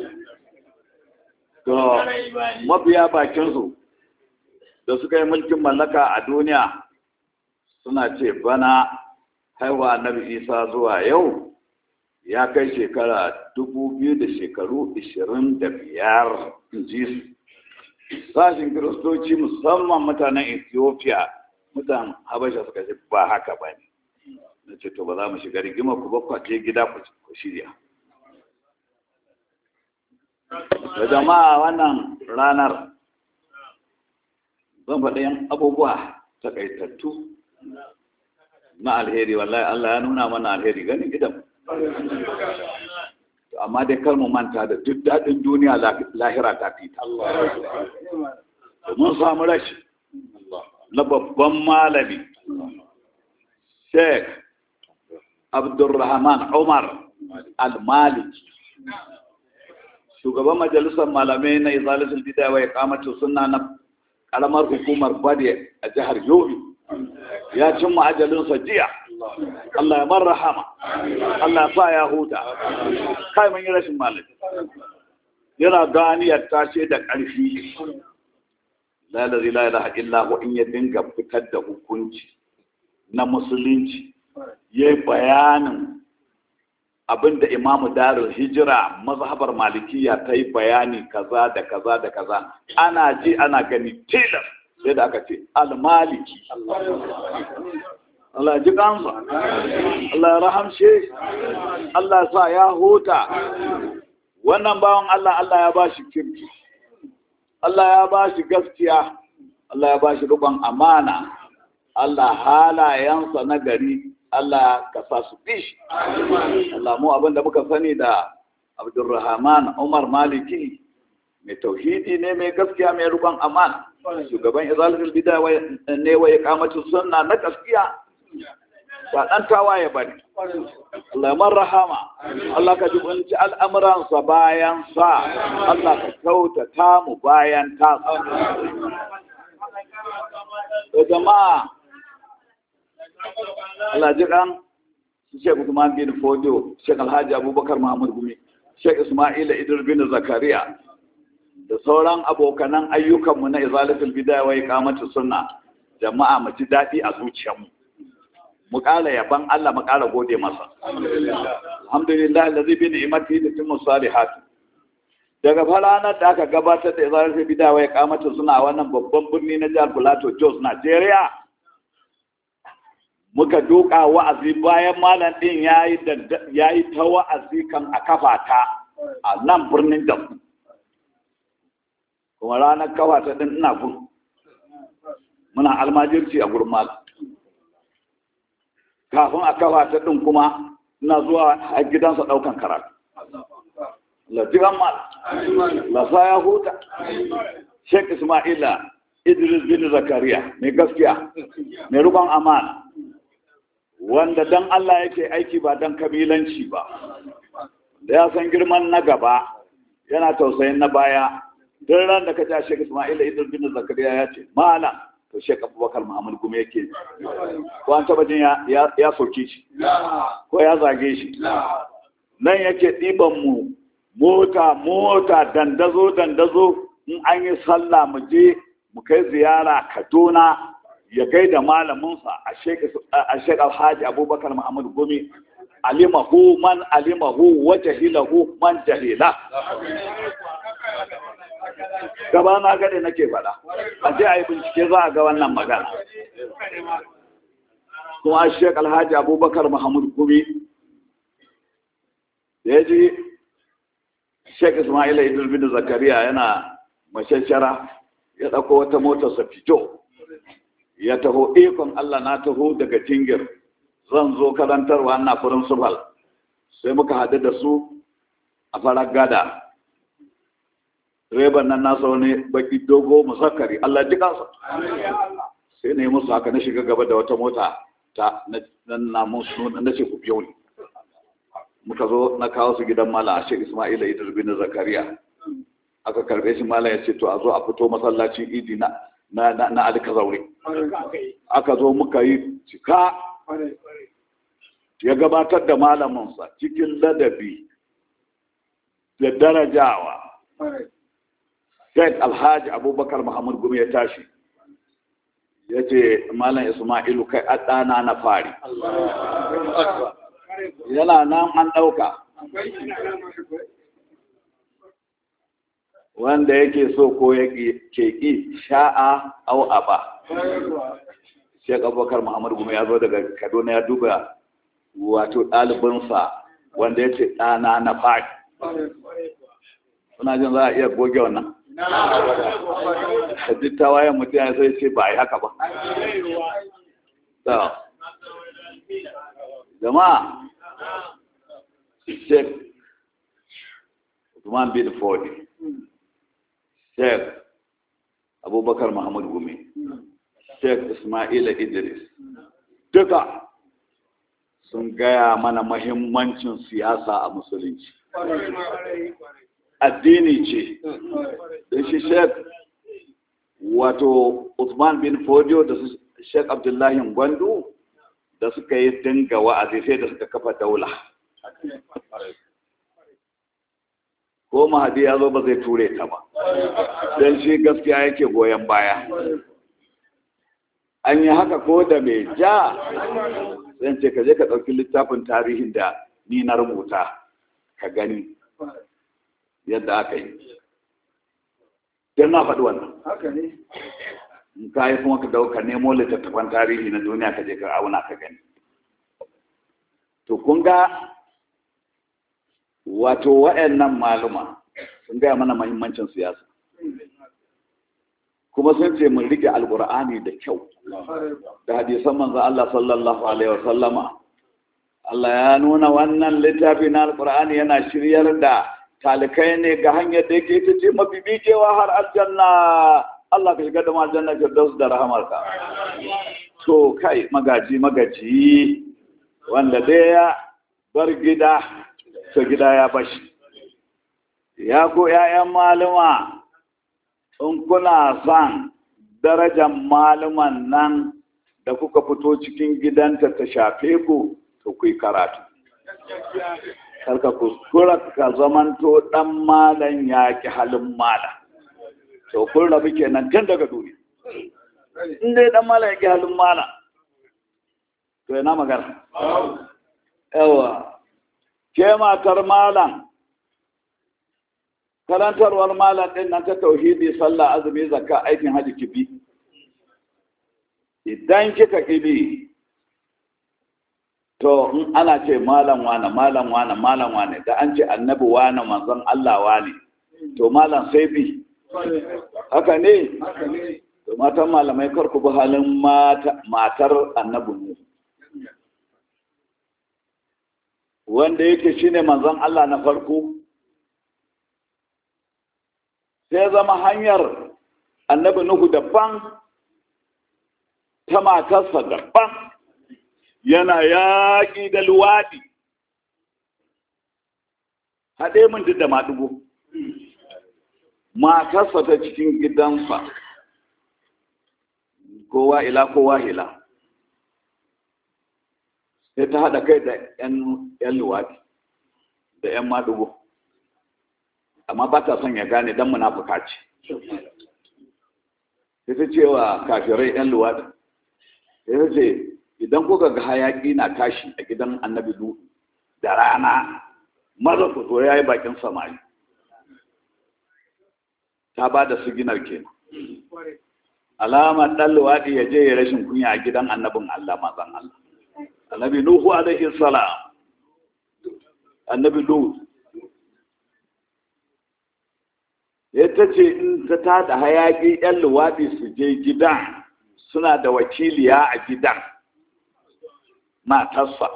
to mabiya bakinsu da suka yi mulkin mallaka a duniya suna ce bana haihuwa Annabi Isa zuwa yau ya kai shekara 2000 da shekaru 25 inji su. Sashin kiristoci musamman mutanen Ethiopia, mutan Habasha suka ce ba haka ba ne. Na ce to ba za mu shiga rigima ku ba, kwace gida ku shirya. Da jama'a wannan ranar zan faɗi yan abubuwa takaitattu na alheri. Wallahi Allah ya nuna mana alheri ganin gidan. Amma dai kar mu manta da duk daɗin duniya lahira ta fita. Mun samu rashi na babban malami Sheikh Abdulrahman Umar Al-Maliki, shugaban majalisar malamai na Izalatul Bid'a wa Iqamatus Sunna na karamar hukumar Bade a jihar Yobe. Ya cimma ajalinsa jiya. Allah ya marhama, Allah ya sa ya huta. Kai mun yi rashin malami. Yana ganiyar tashe da ƙarfi. la ilaha illa huwa in ya dinga fitar da hukunci na musulunci yayi bayanin abinda imamu darul hijira mazhabar malikiya ta yi bayani kaza da kaza da kaza ana ji ana gani tilas sai da aka ce al-maliki Allah ji kansa Allah ya rahamshe Allah sa ya huta wannan bawan Allah ya bashi kirki Allah ya bashi gaskiya Allah ya bashi rubon amana Allah halayensa na gari Allah ka sa su bishi Allah mu abinda muka sani da Abdulrahman Umar Maliki mai tauhidi ne mai gaskiya mai rubon amana shugaban izalatul bid'a ne wa iqamatus sunna na gaskiya ba dan tawaye bane Allah man rahama Allah ka jibunci al'amuransa bayan sa Allah ka kyautata mu bayan ta jama'a Allah ji kan Sheikh Usman bin Fodio, Sheikh Alhaji Abubakar Muhammad Gumi, Sheikh Ismail Idris bin Zakariya da sauran abokanan ayyukanmu na izalatul bid'a wa iqamatus sunna. Jama'a mu ji dadi a zuciyarmu. Mu ƙara yaban Allah mu ƙara gode masa. Alhamdulillah allazi bi ni'matihi tatimmu salihat. Daga ranar da aka gabatar da izalatul bid'a wa iqamatus sunna a wannan babban birni na jihar Plateau, Jos, Nigeria. Muka duka wa'azi bayan malam din yayi ta wa'azi kan a kafa ta a nan birnin da kuma ranar kafa ta din ina gun muna almajirci a gurin malam kafin a kafa ta din kuma ina zuwa a gidansa daukan karatu lajiran malam lasa ya huta Sheikh Ismaila Idris bin Zakariya mai gaskiya mai rubon amana wanda dan Allah yake aiki ba dan kabilanci ba da ya san girman na gaba yana tausayin na baya don ran da ka ja Sheikh Ismail Idris bin Zakariya ya ce malam to Sheikh Abubakar Muhammad kuma yake ko an taba jin ya soke shi ko ya zage shi nan yake diban mu mota dandazo in an yi sallah mu je mu kai ziyara Kaduna ya gaida malaminsa a Sheikh Alhaji Abubakar Muhammad Gumi alimahu man alimahu wa jahilahu man jahila gaba na gade nake faɗa a je a yi bincike za a ga wannan magana kuma Sheikh Alhaji Abubakar Muhammad Gumi da ya ji Sheikh Ismail Idris bin Zakariya yana mashashara ya ɗauko wata motarsa fito ya taho ikon Allah na taho daga Tingir zan zo karantarwa na furin subal sai muka haɗu da su a farar gada reban nan nasa wani baki dogo musakkari Allah ji kansa sai na yi musu haka na shiga gaba da wata mota ta na musu na ce ku biyo ne muka zo na kawo su gidan mala a Sheikh Ismail Idris bin Zakariya aka karbe shi mala ya ce to a zo a fito masallacin idi na alkazaure aka zo muka yi cika ya gabatar da malaminsa cikin ladabi da darajawa Sheikh Alhaji Abubakar Muhammad Gumi ya tashi ya ce malam Ismailu kai ɗana na fari yana nan an ɗauka wanda yake so ko yake ƙi sha'a au aba Sheikh Abubakar Muhammad Gumi ya zo daga Kaduna ya duba wato ɗalibinsa wanda ya ce ɗana na fari suna jin za a iya goge wannan hajjita wayan mutum ya sai ce ba a yi haka ba jama'a Sheikh Usman bin Fodi Sheikh Abubakar Muhammad Gumi Sheikh Ismail Idris duka sun gaya mana mahimmancin siyasa a musulunci addini ce da shi Sheikh wato Usman bin Fodio da Sheikh Abdullahi Gwandu da suka yi dinga wa'azi sai da suka kafa daula ko mahadi ya zo ba zai ture ta ba don shi gaskiya yake goyon baya. An yi haka ko da mai ja zan ce ka je ka ɗauki littafin tarihin da ni na rubuta ka gani yadda aka yi. Don na faɗi wannan. In ka yi kuma ka dauka nemo littattafan tarihi na duniya ka je ka auna ka gani. To kun ga wato waɗannan maluma sun gaya mana mahimmancin siyasa. Kuma sun ce mun rike alƙur'ani da kyau da hadisan manzo Allah sallallahu alaihi wasallama. Allah ya nuna wannan littafi na alƙur'ani yana shiryar da talikai ne ga hanyar da yake ita ce mafificewa har aljanna. Allah ka shiga da mu aljanna firdaus da rahamarka. To kai magaji wanda dai ya bar gida to gida ya bashi. Ya ko ƴaƴan maluma in kuna son darajar maluman nan da kuka fito cikin gidanta ta shafe ku to ku yi karatu. Karka kuskura ka zamanto ɗan malam ya ki halin malam. To kun rabu kenan tun daga duniya. In dai ɗan malam ya ki halin malam to yana magana. Yawa, ke matar malam karantarwar malam ɗin nan ta tauhidi sallah azumi zakka aikin haji kibi. Idan kika kibi to in ana ce malam wane da an ce annabi wane manzon Allah wane to malam sai bi. Haka ne? To matan malamai kar ku bi halin matar annabi ne. Wanda yake shine manzon Allah na farko. Sai zama hanyar annabi Nuhu daban ta matarsa daban, yana yaƙi da luwaɗi haɗe min duk da maɗugo. Matarsa ta cikin gidansa kowa hila sai ta haɗa kai da 'yan luwaɗi da 'yan maɗugo. Amma ba ta son ya gane dan munafuka ce. Sai ta ce wa kafirai 'yan luwaɗi, sai ta ce idan kuka ga hayaƙi na tashi a gidan annabi Lutu da rana maza ku to ya yi bakin samari. Ta ba da siginar kenan. Alamar ɗan luwaɗi ya je ya rashin kunya a gidan annabin Allah mazan Allah. Annabi Nuhu alaihi salam, annabi Lutu. Ita ce in ta tada hayaƙi 'yan luwaɗi su je gidan suna da wakiliya a gidan matarsa.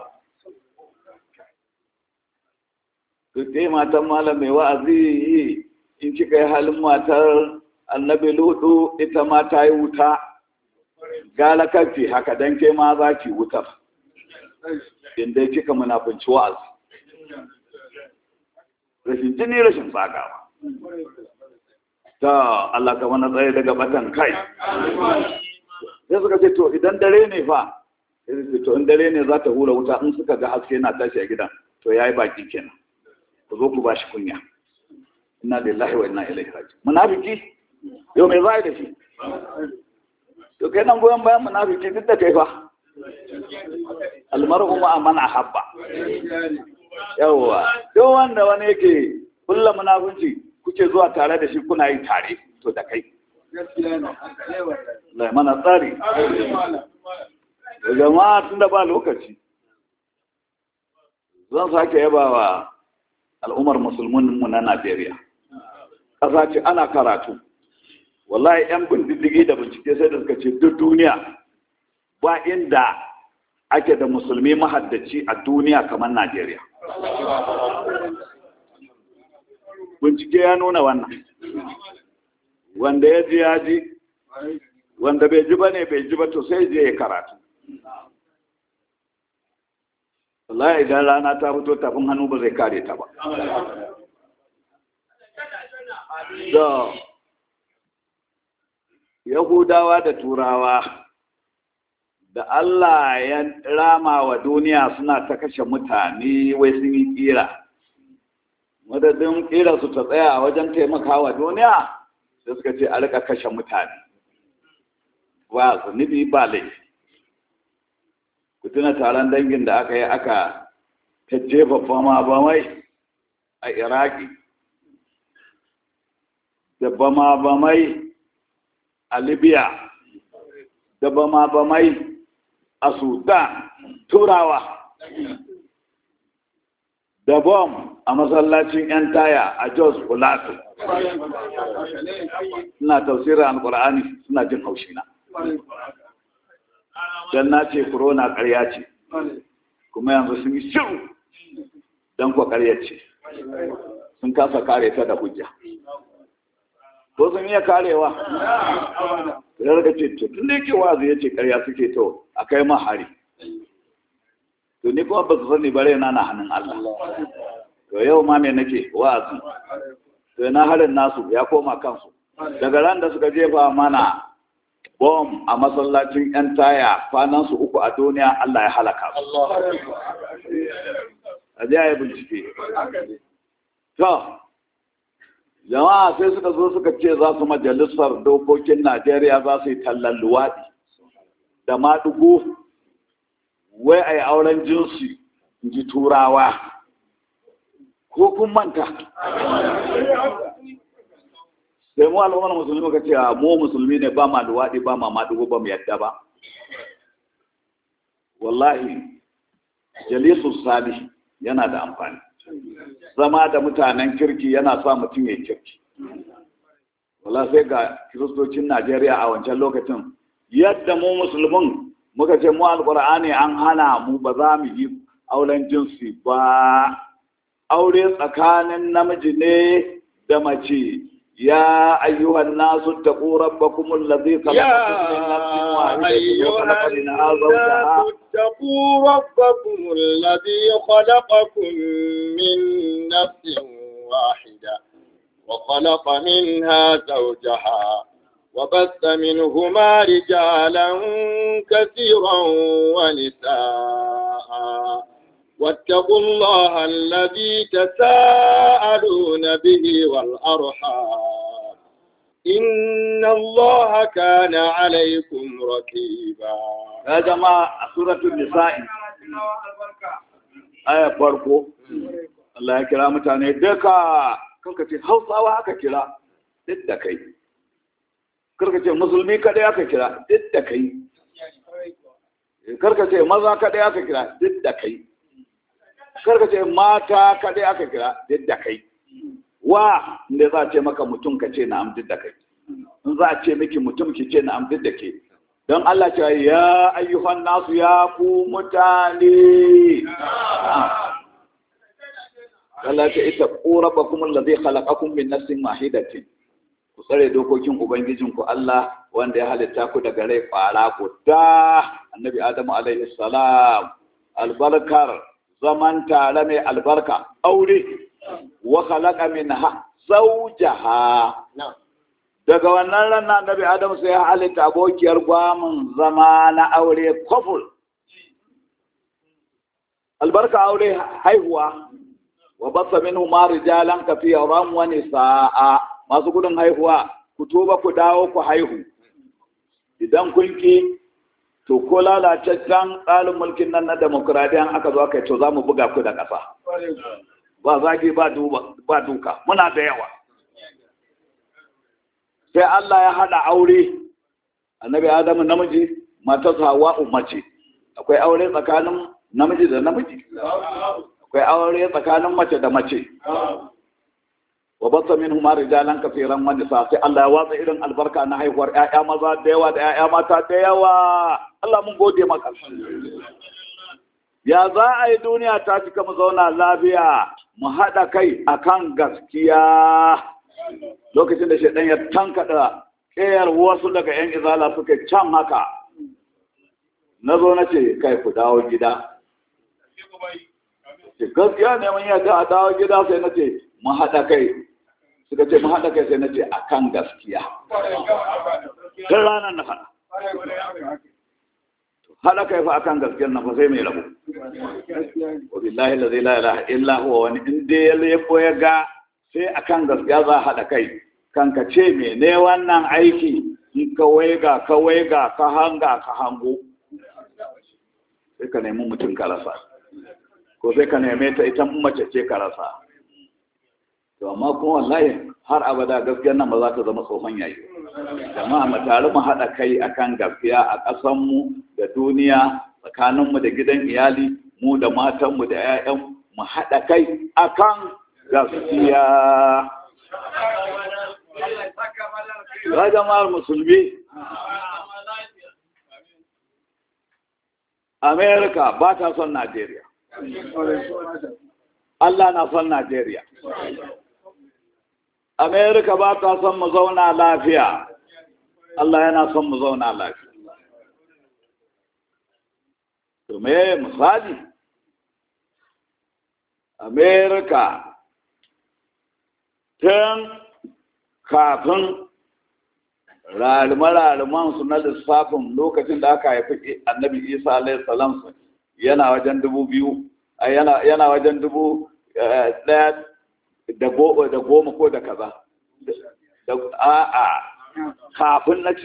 Sai matan malam mai wa'azi in kika yi halin matar annabi Lutu ita ma ta yi wuta. Gala kafi haka don ke ma za ki wutar. Inda kika munafunci wa'azi. Rashin jini rashin tsagawa. Ta Allah ka wani tsaye daga batan kai. Sai suka ce to idan dare ne fa, to in dare ne za ta hura wuta in suka ga haske na tashi a gidan to ya yi baki kenan. Ku zo ku ba shi kunya. Inna lillahi wa inna ilaihi raji. Munafiki yau mai zai da shi. To kai nan goyon bayan munafiki duk da kai fa. Almar'u ma man ahabba. Yawwa, duk wanda wani yake kulla munafunci kuke zuwa tare da shi kuna yi tare to da kai. Lai mana tsari. Jama'a tun da ba lokaci. Zan sake yaba wa al'ummar musulmin mu na Najeriya. Ƙasa ce ana karatu. Wallahi 'yan bin diddigi da bincike sai da suka ce duk duniya ba inda ake da musulmi mahaddaci a duniya kamar Najeriya. Bincike ya nuna wannan. Wanda ya ji ya ji, wanda bai ji ba ne bai ji ba to sai je ya karatu. Wallahi idan rana ta fito tafin hannu ba zai kare ta ba. So, Yahudawa da Turawa da Allah ya rama wa duniya suna ta kashe mutane wai sun yi kira. madadin ƙira su ta tsaya a wajen taimakawa duniya da suka ce a rika kashe mutane ba zunubi ba laifi. Ku tuna taron dangin da aka yi aka ta jefa fama bamai a Iraki da bama bamai a Libya da bama bamai a Sudan turawa da bom a masallacin 'yan taya a Jos Plateau. Suna tafsirin Alƙur'ani suna jin haushina. Don na ce corona ƙarya ce, kuma yanzu sun yi shiru don kwa ƙarya ce. Sun kasa kare ta da hujja. Ko sun iya karewa? Ya rika ce, tun da yake wazi ya ce ƙarya suke to, a kai mahari. To ni kuma ba su sani bare na hannun Allah. To yau ma me nake wa'azi. To na harin nasu ya koma kansu. Daga ran da suka jefa mana bom a masallacin 'yan taya kwanansu 3 a duniya, Allah ya halaka su. A je ya bincike. To, jama'a sai suka zo suka ce za su majalisar dokokin Najeriya za su yi tallan luwaɗi da maɗugo. Wai a yi auren jinsi in ji turawa, ko kun manta? Sai mu al'ummar musulmi muka ce mu musulmi ne, ba ma luwaɗi ba ma maɗugo, ba mu yadda ba. Wallahi jalisu salih yana da amfani, zama da mutanen kirki yana sa mutum ya kirki. Wallahi sai ga kiristocin Najeriya a wancan lokacin, yadda mu musulmin muka ce mu alƙur'ani an hana mu ba za mu yi auren jinsi ba, aure tsakanin namiji ne da mace. Ya ayyuhan nasu taqu rabbakum alladhi khalaqakum min nafsin wahidatin wa khalaqa minha zawjaha. taqu rabbakum alladhi khalaqakum min nafsin wahida wa khalaqa minha zawjaha وبث منهما رجالا كثيرا ونساء واتقوا الله الذي تساءلون به والأرحام إن الله كان عليكم رقيبا. يا جماعة سورة النساء آية فرقو الله يكرم متاني دكا كنت هوساوا aka kira duk da kai. Karka ce musulmi kadai aka kira duk da kai. Karka ce maza kadai aka kira duk da kai. Karka ce mata kadai aka kira duk da kai. Wa inda za a ce maka mutum ka ce na'am duk da kai. In za a ce miki mutum ki ce na'am duk da ke. Don Allah ce ya ayyuhan nasu ya ku mutane. Allah ce ita rabbakum alladhi khalaqakum min nafsin wahidatin. Ku tsare dokokin Ubangijinku Allah wanda ya halitta ku daga rai kwara guda, annabi Adamu alaihi salam. Albarkar zaman tare mai albarka aure, wa khalaqa minha zawjaha. Daga wannan ranar annabi Adamu sai ya halitta abokiyar gwamin zama na aure couple. Albarka aure haihuwa, wa basa minhuma rijalan kafiran wa nisaa. Masu gudun haihuwa, ku tuba ku dawo ku haihu. Idan kun ki, to ko lalacaccen tsarin mulkin nan na demokuraɗiyan aka zo kai to za mu buga ku da ƙasa. Ba zagi ba duka, muna da yawa. Sai Allah ya haɗa aure, annabi Adamu namiji, matarsa Hawwa'u mace. Akwai aure tsakanin namiji da namiji. Akwai aure tsakanin mace da mace. Wa basa minhuma rijalan kafiran wa nisa. Sai Allah ya watsa irin albarka na haihuwar ƴaƴa maza da yawa da ƴaƴa mata da yawa. Allah mun gode maka. Ya za a yi duniya ta cika mu zauna lafiya, mu haɗa kai akan gaskiya. Lokacin da shaidan ya tankaɗa ƙeyar wasu daga ƴan izala suka can haka, na zo na ce kai ku dawo gida. Gaskiya ne mun yadda a dawo gida, sai na ce mu haɗa kai. Suka ce mu haɗa kai, sai na ce a kan gaskiya. Tun ranar na faɗa. haɗa kai fa akan gaskiyar nan fa sai mai rabo wa billahi la ilaha illa huwa wani in dai ya leko ya ga sai akan gaskiya za a haɗa kai kanka ce mene wannan aiki in ka waiga ka hanga ka hango sai ka nemi mutum ka rasa ko sai ka neme ta ita mace ce ka rasa to amma kuma wallahi har abada gaskiyar nan ba za ta zama tsohon yayi jama'a mu tare mu haɗa kai akan gaskiya a ƙasanmu da duniya tsakaninmu da gidan iyali mu da matanmu da 'ya'yan mu haɗa kai akan gaskiya. Ya jama'ar musulmi, Amerika ba ta son Najeriya. Allah na son Najeriya. Amerika ba ta son mu zauna lafiya. Allah yana son mu zauna lafiya. To me misali? Amerika tun kafin raliman su na lissafin lokacin da aka haifi annabi Isa alaihi salam yana wajen 2000 yana wajen 1000 da goma ko da kaza a'a kafin na ce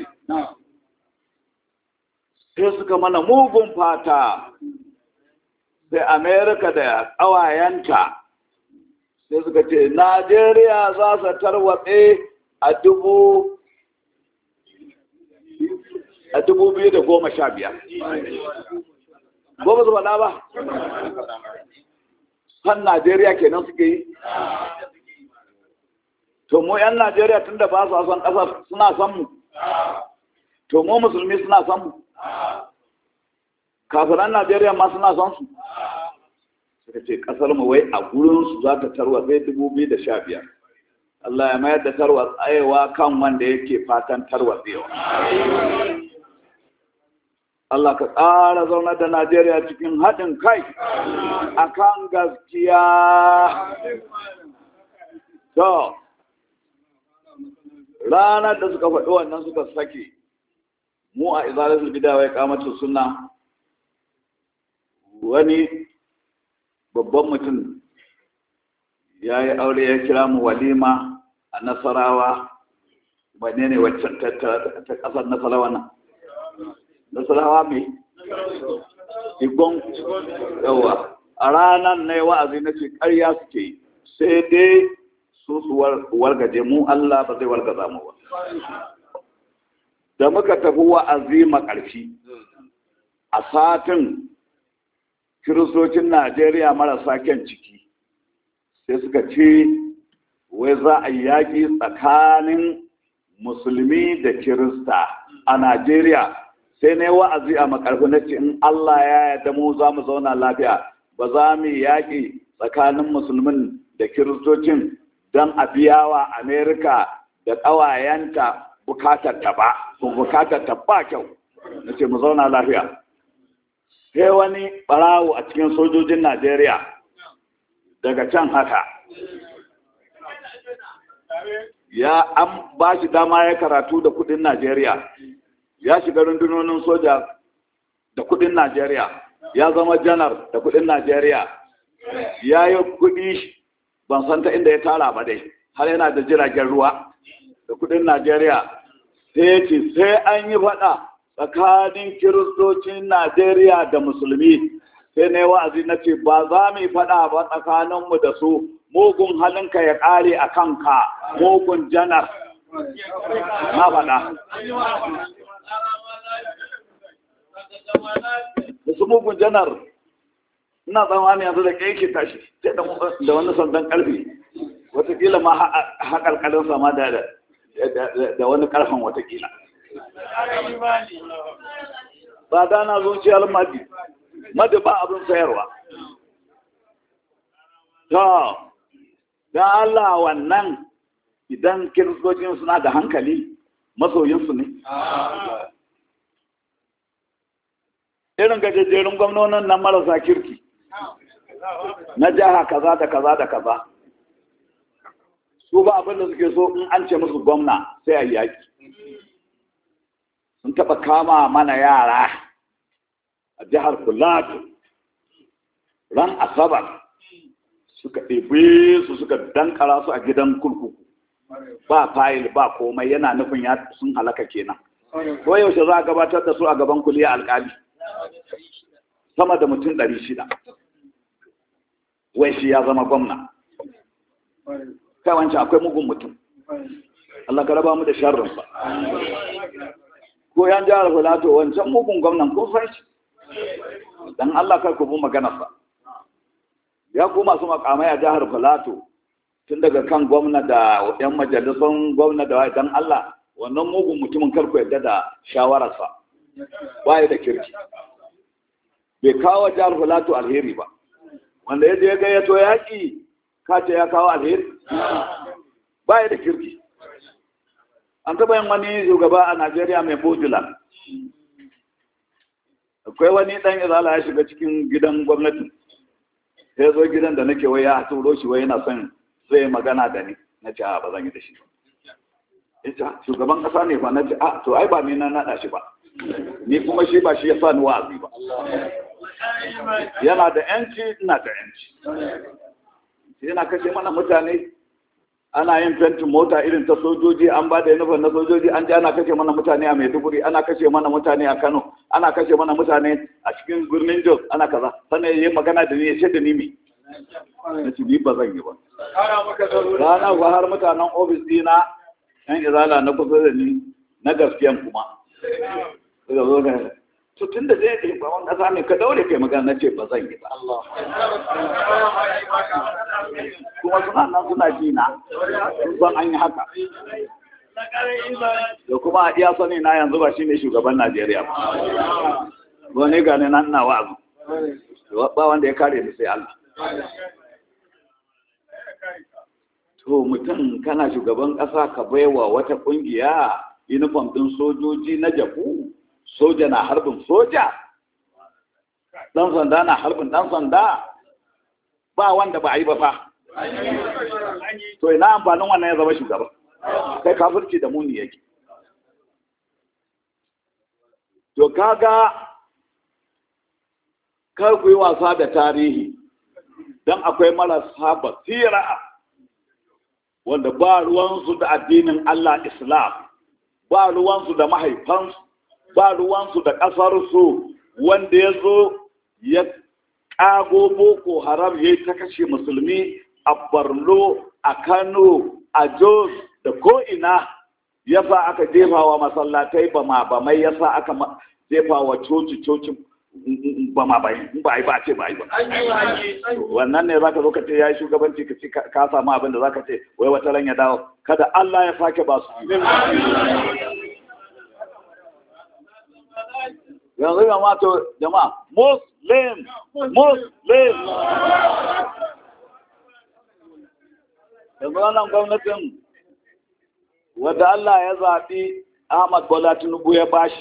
sai suka mana mugun fata sai Amerika da ƙawayenta sai suka ce Najeriya za su tarwatse a 2015 goma su faɗa ba san Najeriya kenan suke yi to mu 'yan Najeriya tun da ba su son ƙasar suna son mu to mu musulmi suna son mu kafiran Najeriya ma suna son su suka ce ƙasar mu wai a gurinsu za ta tarwatse 2015 Allah ya mayar da tarwatsewa kan wanda yake fatan tarwatsewa Allah ka tsara zaunar da Najeriya cikin haɗin kai a kan gaskiya. To, ranar da suka faɗi wannan suka sake, mu a izalatul bid'a ya kamata suna wani babban mutum ya yi aure ya kira mu walima a Nasarawa, wane ne waccan ta ƙasar Nasarawa nan? Nasarawa mai igon yawa a ranar na yi wa'azi na ce ƙarya suke yi sai dai su wargaje mu Allah ba zai wargaza mu ba da muka tafi wa'azi makarfi a satin kiristocin Najeriya marasa kyan ciki sai suka ce wai za a yi yaƙi tsakanin musulmi da kirista a Najeriya sai na yi wa'azi a makarfi na ce in Allah ya yarda mu za mu zauna lafiya ba za mu yaƙi tsakanin musulmin da kiristocin don a biya wa Amerika da ƙawayenta bukatar ta ba kyau na ce mu zauna lafiya sai wani ɓarawo a cikin sojojin Najeriya daga can haka ya an ba shi dama ya karatu da kuɗin Najeriya ya shiga rundunonin soja da kudin Najeriya ya zama janar da kudin Najeriya ya yi kudi ban san ta inda ya tara ba dai har yana da jiragen ruwa da kudin Najeriya sai ce sai an yi fada tsakanin kiristocin Najeriya da musulmi sai na yi wa'azi na ce ba za mu yi fada ba tsakaninmu da su mugun halinka ya kare a kanka mugun janar na fada da su mugun janar ina tsammani yanzu da ke yake tashi sai da wani sandan karfi watakila ma haƙalƙalin sama da wani ƙarfin watakila ba dana zuciyar madi ba abin sayarwa to don Allah wannan idan kiristocin suna da hankali masoyinsu ne irin gajejjerun gwamnonin nan marasa kirki na jiha kaza da kaza da kaza su ba abin da suke so in an ce musu gwamna sai a yaki sun taɓa kama mana yara a jihar Plateau ran Asabar suka ɗebe su suka dankara su a gidan kurkuku ba fayil ba komai, yana nufin sun halaka kenan. Ko yaushe za a gabatar da su a gaban kuliya alkali sama da mutum 600, wai shi ya zama gwamna. Kai wancan akwai mugun mutum, Allah ka raba mu da sharrinsa. Ko yan jihar Filato wancan mugun gwamnan ko san shi, dan Allah kar ku bi maganarsa. Ya ku masu makamai a jihar Filato, tun daga kan gwamna da yan majalisun gwamna da dan Allah, wannan mugun mutumin kar ku yarda da shawararsa, baya da kirki, bai kawo jihar Filato alheri ba. Wanda ya je ga yato yaƙi kace ya kawo alheri, baya da kirki. An taɓa yin wani shugaba a Najeriya mai bujula, akwai wani ɗan izala ya shiga cikin gidan gwamnati, sai zo gidan da nake wai ya turo shi wai yana son zai magana da ni, na ce a ba zan yi da shi. Ita shugaban ƙasa ne ba, na ce a to ai ba ni na naɗa shi ba, ni kuma shi ba shi ya sa ni wa'azi ba. Yana da yanci, ina da yanci. Yana kashe mana mutane, ana yin fentin mota irin ta sojoji, an ba da yunifon na sojoji, an ji ana kashe mana mutane a Maiduguri, ana kashe mana mutane a Kano, ana kashe mana mutane a cikin birnin Jos, ana kaza. Sannan ya yi magana da ni, ya ce da ni me? Na ce ni ba zan yi ba. Ranar ba har mutanen ofis dina, yan izala na kusa da ni, na gaskiyan kuma. Suka zo ga to tun da zai yi ba wanda sami ka daure kai magana, na ce ba zan yi ba. Kuma suna nan suna ji na, sun an yi haka. Da kuma a iya sani na yanzu ba shi ne shugaban Najeriya ba. Wani gane nan na wa'azu. Ba wanda ya kare ni sai Allah. To mutum kana shugaban ƙasa ka baiwa wata ƙungiya uniform ɗin sojoji na jabu, soja na harbin soja, ɗan sanda na harbin ɗan sanda, ba wanda ba a yi ba fa. To ina amfanin wannan ya zama shugaba, kai kafirci da muni yake. To kaga kar ku yi wasa da tarihi, don akwai marasa basira wanda ba ruwansu da addinin Allah Islam, ba ruwansu da mahaifansu, ba ruwansu da ƙasarsu, wanda ya zo ya ƙago Boko Haram ya yi ta kashe musulmi a Borno, a Kano, a Jos da ko'ina, ya sa aka jefa wa masallatai bama-bamai, ya sa aka jefa wa coci-coci bama-bai, ba a yi ba ce ba a yi ba. Wannan ne za ka zo ka ce ya yi shugabanci ka ce ka samu abin da za ka ce wai wata ran ya dawo, kada Allah ya sake ba su. Yanzu ga mato jama'a, Muslim. Yanzu wannan gwamnatin wadda Allah ya zaɓi Ahmad Bola Tinubu ya bashi,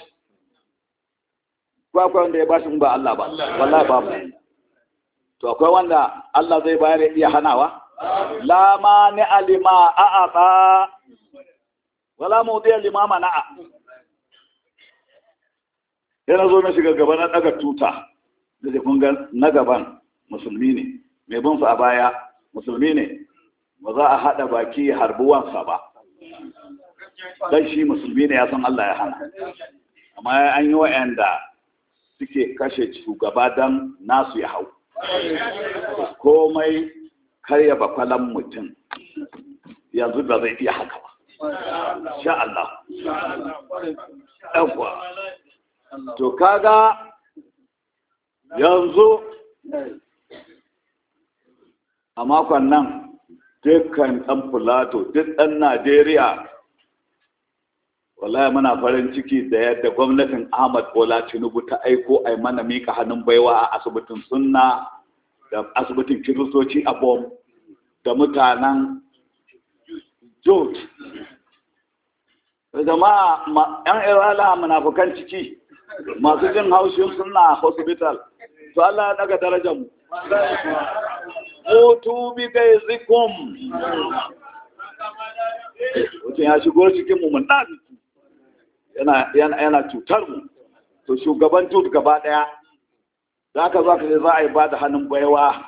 akwai wanda ya bashi ba Allah ba, wallahi babu. To akwai wanda Allah zai bayar ya iya hanawa? La mani alima a'ata wala mudiya lima mana'a. Yana zo na shiga gaba na daga tuta, da kun ga na gaban musulmi ne, mai bin sa a baya musulmi ne, ba za a haɗa baki harbuwansa ba, dan shi musulmi ne, ya san Allah ya hana. Amma an yi wa'anda suke kashe shugaba don nasu ya hau, komai karya bakwalan mutum yanzu ba zai iya haka ba, sha Allah. Ɗanwa to kaga yanzu a makon nan dukkan ɗan Filato, duk ɗan Najeriya, wallahi muna farin ciki da yadda gwamnatin Ahmad Bola Tinubu ta aiko a mana mika hannun baiwa a asibitin Sunna da asibitin Kiristoci a Bom da mutanen Jot. Jama'a ‘yan irala munafukan ciki masu jin haushin Sunna Hospital, to Allah ya daga darajar mu. Mutu bi kai zikum. Mutum ya shigo cikin mu munafiki. Yana cutar mu. To shugaban Jut gaba daya za ka zo ka ce za a yi ba da hannun baiwa.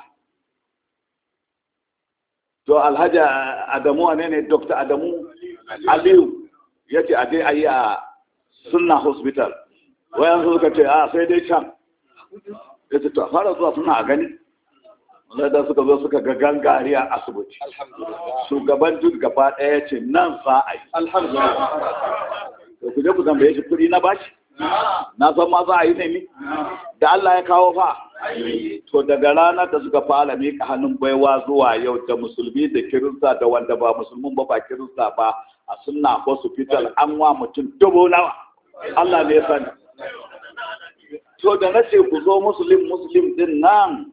To Alhaji Adamu ne Dr. Adamu Aliyu ya ce a je a yi a Sunna Hospital. Wayan su suka ce a sai dai can. Ya ce to a fara zuwa suna a gani. Da suka zo suka ga gangare a asibiti. Shugaban duk gaba ɗaya ce nan za a yi. Alhamdulillah. To ku je ku tambaye shi kuɗi na bashi. Na san ma za a yi ne da Allah ya kawo fa. To daga ranar da suka fara miƙa hannun baiwa zuwa yau da musulmi da kirista da wanda ba musulmin ba kirista ba a Sunna Hospital an wa mutum dubu nawa. Allah ne ya sani. To da na ce ku zo muslim din nan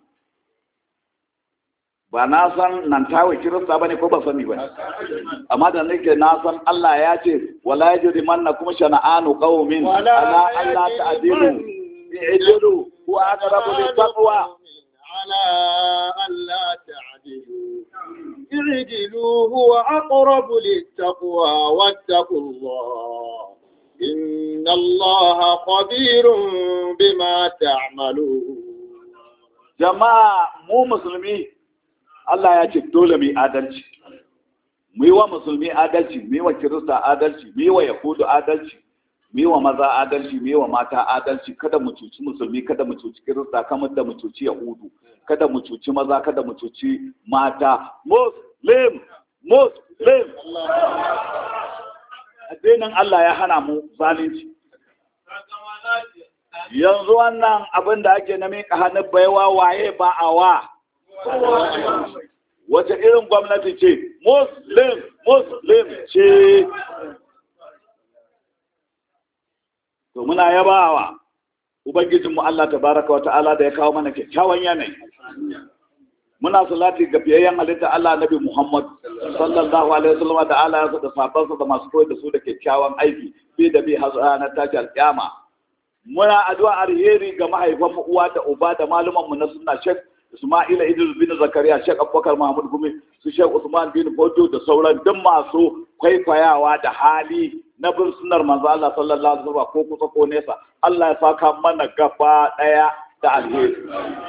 ba na san nan tawo kirista ba ne ko ba sani ba. Amma da nake na san Allah ya ce wala yajrimannakum shana'anu qaumin ala alla ta'dilu i'dilu wa aqrabu lit-taqwa على ألا تعدلوا اعدلوا هو أقرب للتقوى واتقوا الله إن الله خبير بما تعملون. جماعة مو مسلمين Allah ya ce dole mu yi adalci, mu yi wa musulmi adalci, mu yi wa kirista adalci, mu yi wa yahudu adalci, mu yi wa maza adalci, mu yi wa mata adalci, kada mu cuci musulmi, kada mu cuci kirista, kamar da mu cuci yahudu, kada mu cuci maza, kada mu cuci mata. Muslim. Addinin Allah ya hana mu zalunci. Yanzu wannan abin da ake na miƙa hannun baiwa waye ba a wa. Wace irin gwamnati ce? Muslim ce. To muna yabawa Ubangijinmu Allah tabaraka wa ta'ala da ya kawo mana kyakkyawan yanayi. Muna salati ga biyayyen halitta Allah Nabi Muhammad sallallahu alaihi wasallam da Allah ya da sahabbansa da masu koyar da su da kyakkyawan aiki bi da bi har ranar tashi alƙiyama. Muna addu'a alheri ga mahaifanmu uwa da uba da malumanmu na sunna Sheikh Ismaila Idris bin Zakariya, Sheikh Abubakar Mahmud Gumi, su Sheikh Usman bin Fodo da sauran duk masu kwaikwayawa da hali na bin sunnar manzo Allah sallallahu alaihi wasallam ko kusa ko nesa. Allah ya saka mana gaba daya da alheri.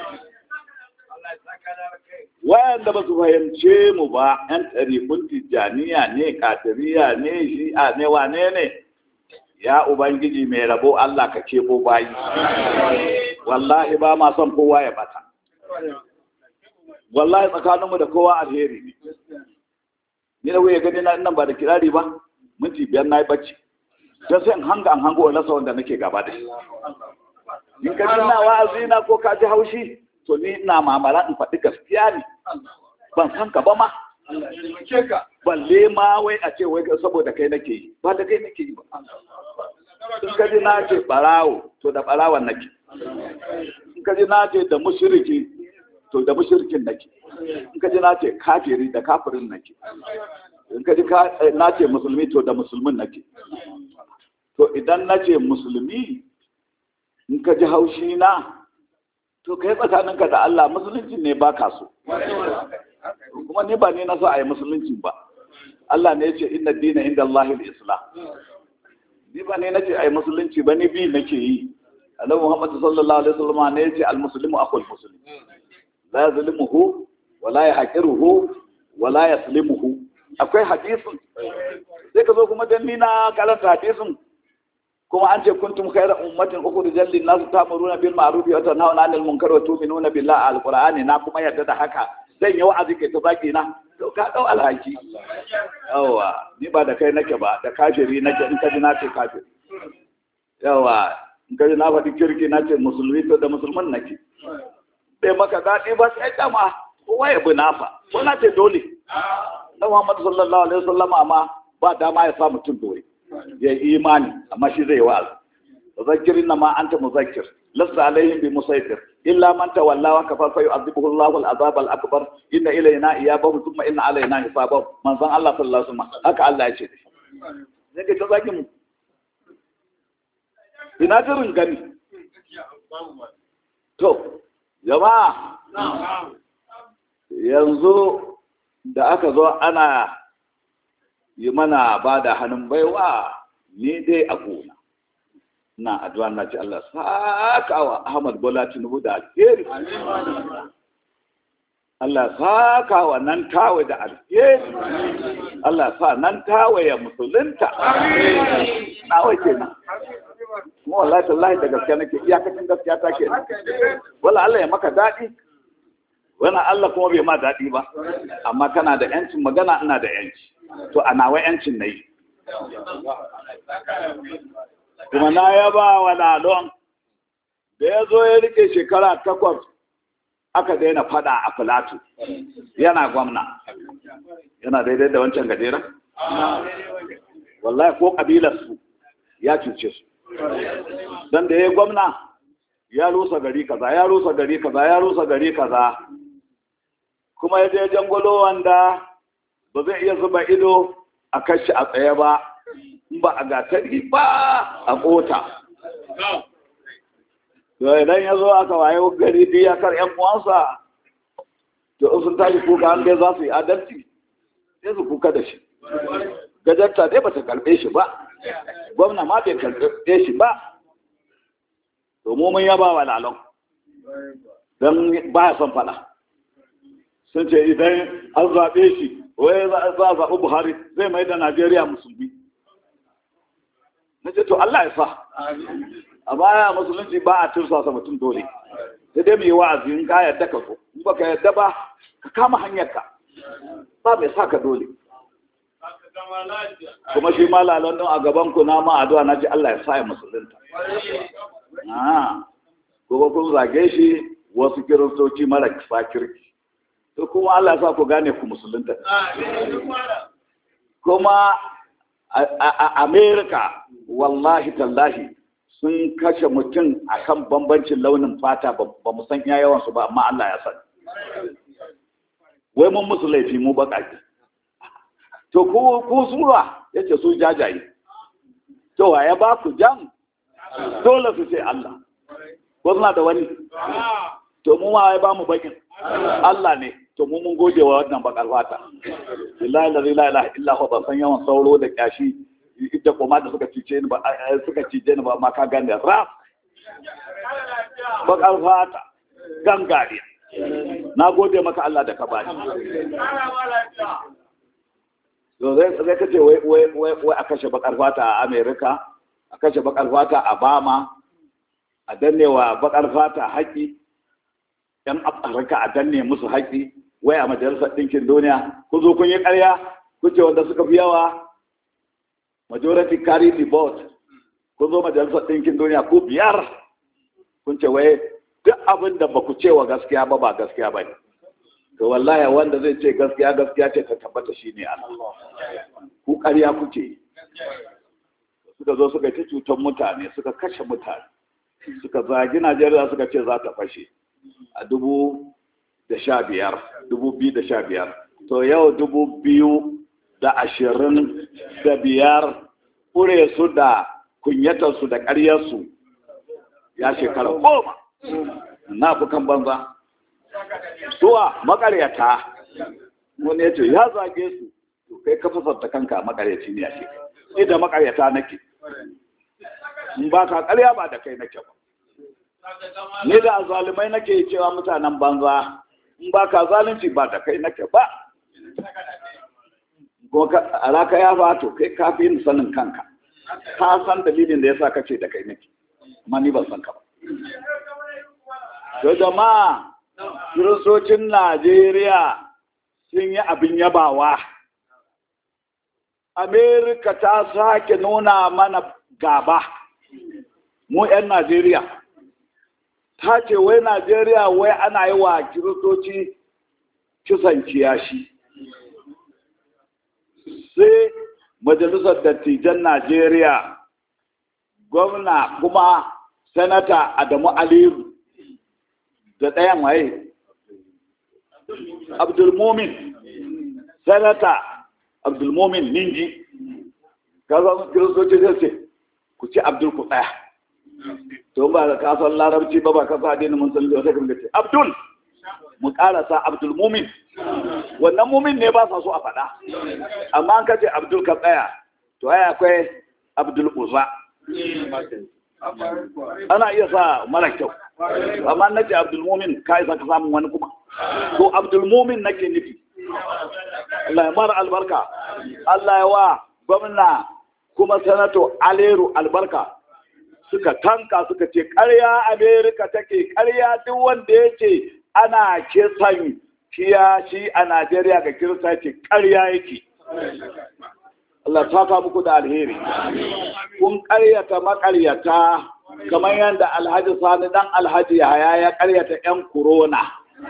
Wayanda ba su fahimce mu ba, ‘yan ɗarikun Tijjaniya ne, Kadiriya ne, Shi'a ne, wane ne? Ya Ubangiji mai rabo Allah ka kebo bayi. Wallahi ba ma son kowa ya bata. Wallahi tsakaninmu da kowa alheri ne. Ni da wuya gani nan ba da kirari ba, minti 5 na yi bacci. Don sai in hango wani nasa wanda nake gaba da shi. In ka ji na wa'azi na ko ka ji haushi, to ni ina mamara in faɗi gaskiya ne. Ban san ka ba ma. Balle ma wai a ce wai saboda kai nake yi, ba da kai nake yi ba. In ka ji na ce ɓarawo, to da ɓarawon nake. In ka ji na ce da mushriki, to da mushrikin nake. In ka ji na ce kafiri, da kafirin nake. In ka ji na ce musulmi, to da musulmin nake. To idan na ce musulmi, in ka ji haushi na, to kai tsakaninka da Allah musulunci ne ba ka so. Kuma ne ba ne na so a yi musulunci ba. Allah ne ya ce inna dina inda Allah al-Islam. Ni ba ne na ce a yi musulunci ba, ni bi nake yi. Annabi Muhammad sallallahu alaihi wasallam ne ya ce al-muslimu akhul muslim. La yazlimuhu wa la yahqiruhu wa la yaslimuhu. Akwai hadisin. Sai ka zo kuma dan ni na karanta hadisin. Kuma an ce kuntum khayra ummatin ukhrijat lin-nas ta'muruna bil ma'ruf wa tanhauna 'anil munkar wa tu'minuna billahi al-Qur'ani. Na kuma yarda da haka. Zan yi wa'azi kai ta baki na. To ka dau alhaki. Yawa, ni ba da kai nake ba, da kafiri nake. In ka ji na ce kafiri. Yawa, in ka ji na faɗi kirki na ce musulmi, to da musulman nake. Bai maka daɗi ba sai dama kowa ya bi nafa. Ko na ce dole. Na Muhammad sallallahu alaihi wasallam amma ba dama ya sa mutum dole. Ya yi imani, amma shi zai wa'azi. Zakirin na ma anta muzakkir. Lasta alaihim bi musaitir. Illa man tawalla wa kafar fa yu'adhibuhu Allahu al-'adhab al-akbar. Inna ilayna iyabahum thumma inna alayna hisabahum. Manzon Allah sallallahu alaihi wasallam haka Allah ya ce. Sai ka zaki mu. Ina jirin gani. To, jama'a. Yanzu da aka zo ana yi mana ba da hannun baiwa, ni dai a gona. na addu'a na ce Allah saka wa Ahmad Bola Tinubu da alheri Allah saka wa nan tawa da alheri Allah sa nan tawa ya musulunta nawa kenan kuma wallahi tallahi da gaskiya nake iyakacin gaskiya ta kenan wala Allah ya maka dadi wannan Allah kuma bai ma dadi ba amma kana da yancin magana ina da yanci to a nawa yancin nayi kuma na yaba wa lalon da ya zo ya rike shekara 8 aka daina fada a Filatu yana gwamna yana daidai da wancan gajeren wallahi ko kabilarsu ya cuce su don da ya gwamna ya rusa gari kaza ya rusa gari kaza ya rusa gari kaza kuma ya je jangolo wanda ba zai iya zuba ido a kashi a tsaye ba ba a gatari ba a kota to idan ya zo aka waye gari biyakar yan uwansa to sun tashi kuka an dai za su yi adalci sai su kuka da shi gajarta dai ba ta karbe shi ba gwamna ma bai karbe shi ba to mu mun yaba wa lalon don ba ya son fada sun ce idan an zaɓe shi wai za a zaɓi Buhari zai mai da Najeriya musulmi na ce to Allah ya sa a baya musulunci ba a tursasa mutum dole sai dai mai wa'azi in ka yadda ka so in baka yadda ba ka kama hanyarka ba mai sa ka dole kuma shi ma lalon don a gaban ku na ma addu'a na ce Allah ya sa ya musulunta kuma kun zage shi wasu kiristoci mara kisa kirki to kuma Allah ya sa ku gane ku musulunta kuma a Amerika wallahi tallahi sun kashe mutum akan bambancin launin fata ba mu san yawan su ba amma Allah ya sani wai mun musu laifi mu bakaki to ku sura yace su jajaye to ya ba ku jan dole su ce Allah ko suna da wani to mu ma ya ba mu bakin Allah ne to mu mun gode wa wannan bakar fata billahi la ilaha illa huwa ban san yawan sauro da kyashi ita kuma da suka cice ni ba ma ka gane ra bakar fata gangariya na gode maka Allah da ka bani to zai kace wai a kashe bakar fata a America a kashe bakar fata a Bama a dannewa bakar fata haƙi yan Afirka a danne musu haƙi wai a majalisar ɗinkin duniya ku zo kun yi ƙarya ku ce wanda suka fi yawa majority carry the vote ku zo majalisar ɗinkin duniya ku 5 kun ce wai duk abin da ba ku ce wa gaskiya ba gaskiya ba ne to wallahi wanda zai ce gaskiya ce ta tabbata shi ne Allah ku ƙarya kuke suka zo suka ta cutar mutane suka kashe mutane suka zagi Najeriya suka ce za ta fashe a 2015 to yau 2025 kure su da kunyatarsu da ƙaryarsu ya shekara 10 na fukan banza suwa makaryata wani ya ce ya zage su to kai ka fasarta kanka makaryaci ne a shekara ni da makaryata nake in ba ka ƙarya ba da kai nake ba ni da azalimai nake cewa mutanen banza in ba ka zalunci ba da kai nake ba ko ka alaka ya fato kai ka fi sanin kanka ka san dalilin da yasa kace da kai nake amma ni ban san ka ba to jama'a kiristocin Najeriya sun yi abin yabawa Amerika ta sake nuna mana gaba mu 'yan Najeriya ta ce wai Najeriya wai ana yi wa kiristoci kisan kiyashi sai majalisar dattijan Najeriya gwamna kuma sanata Adamu Aliyu da ɗayan waye Abdulmumin sanata Abdulmumin Ninji kaza kiristoci sai ce ku ci Abdul ku tsaya to ba ka san larabci ba ka sa addinin musulunci wata kan ce Abdul mu karasa Abdul Mumin wannan mumin ne ba sa so a faɗa amma an kace Abdul ka tsaya to ai akwai Abdul Uzza ana iya sa mara kyau amma nace Abdulmumin ka isa ka samu wani kuma to Abdulmumin nake nufi Allah ya mara albarka Allah ya wa gwamna kuma sanato Aleru albarka suka tanka suka ce ƙarya Amerika take ƙarya duk wanda ya ce ana kisan kiyashi a Najeriya ga Kirista ce ƙarya yake Allah ta ka muku da alheri kun ƙaryata maƙaryata kamar yadda Alhaji Sani dan Alhaji Yahaya ya ƙaryata 'yan corona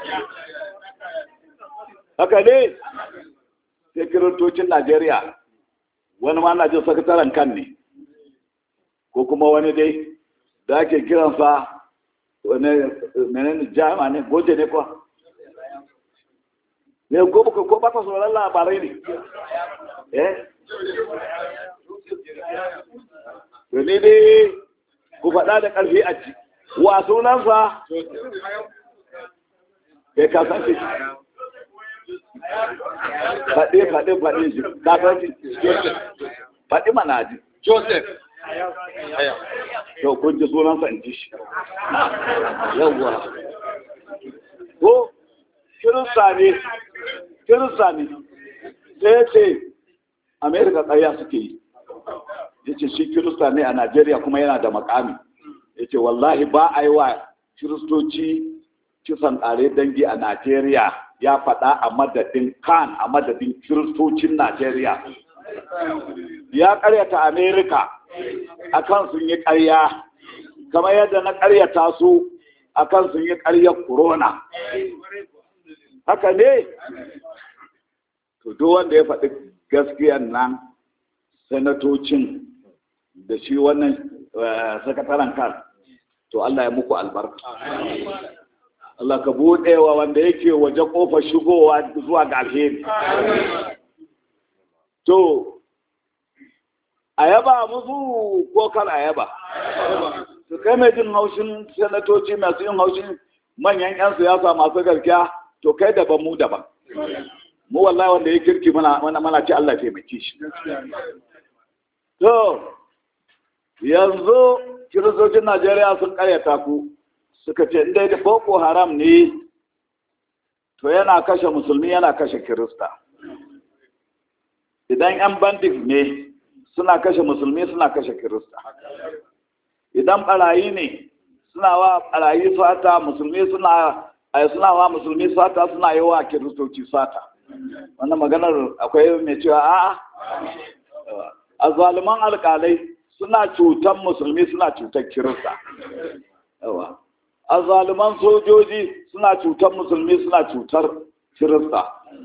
haka ne sai kiristocin Najeriya wani ma na jin sakataren kan ne ko kuma wani dai da ake kiransa wani menene jama ne goje ne kuwa ne ko ba ta sauran labarai ne ne dai ku faɗa da ƙarfi a ci wa sunansa ya kasance faɗi shi kasance faɗi mana ji Joseph yau kun ji sunansa in ji shi yawwa ko kirista ne sai ya ce Amerika ƙarya suke yi ya ce shi kirista ne a Najeriya kuma yana da makami ya ce wallahi ba a yi wa kiristoci kisan ƙare dangi a Najeriya ya faɗa a madadin kan a madadin kiristocin Najeriya ya ƙaryata Amerika akan sun yi ƙarya kamar yadda na ƙaryata su akan sun yi ƙaryar corona haka ne to duk wanda ya faɗi gaskiyan nan sanatocin da shi wannan sakataren kan to Allah ya muku albarka Allah ka buɗewa wanda yake waje ƙofar shigowa zuwa ga alheri to ayaba musu ko kar ayaba su kai mai jin haushin sanatoci masu yin haushin manyan 'yan siyasa masu garkiya to kai daban mu daban mu wallahi wanda ya kirki mana ce Allah taimake shi to yanzu kiristocin Najeriya sun karyata ku suka ce inda da Boko Haram ne to yana kashe musulmi yana kashe kirista idan 'yan bandit ne suna kashe musulmi suna kashe kirista idan barayi ne suna wa barayi sata musulmi suna wa musulmi sata suna yi wa kiristoci sata wannan maganar akwai mai cewa a'a azzaluman alƙalai suna cutar musulmi suna cutar kirista azzaluman sojoji suna cutar musulmi suna cutar kirista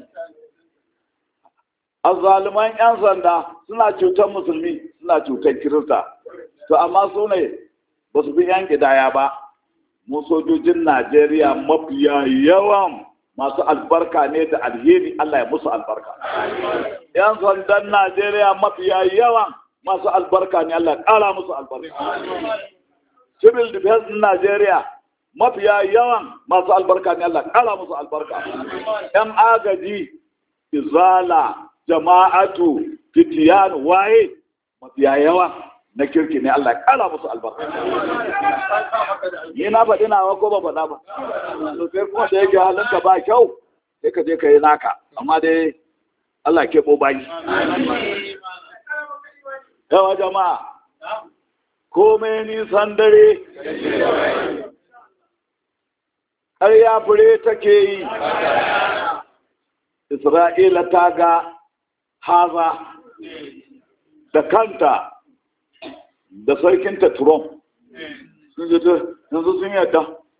azzaluman 'yan sanda suna cutar musulmi suna cutar kirista to amma su ne ba su fi 'yan gidaya ba mu sojojin Najeriya mafiya yawan masu albarka ne da alheri Allah ya musu albarka 'yan sandan Najeriya mafiya yawan masu albarka ne Allah ya ƙara musu albarka civil defense Najeriya mafiya yawan masu albarka ne Allah ya ƙara musu albarka 'yan agaji izala jama'atu fitiyan waye mafiya yawa na kirki ne Allah ya kala musu albarka ni na faɗi nawa ko ba faɗa ba to kai kuma da yake halinka ba kyau sai ka je ka yi naka amma dai Allah ke bo baki yawa jama'a komai nisan dare ƙarya fure take yi Isra'ila ta ga haza da kanta da sarkinta Trump yanzu sun yadda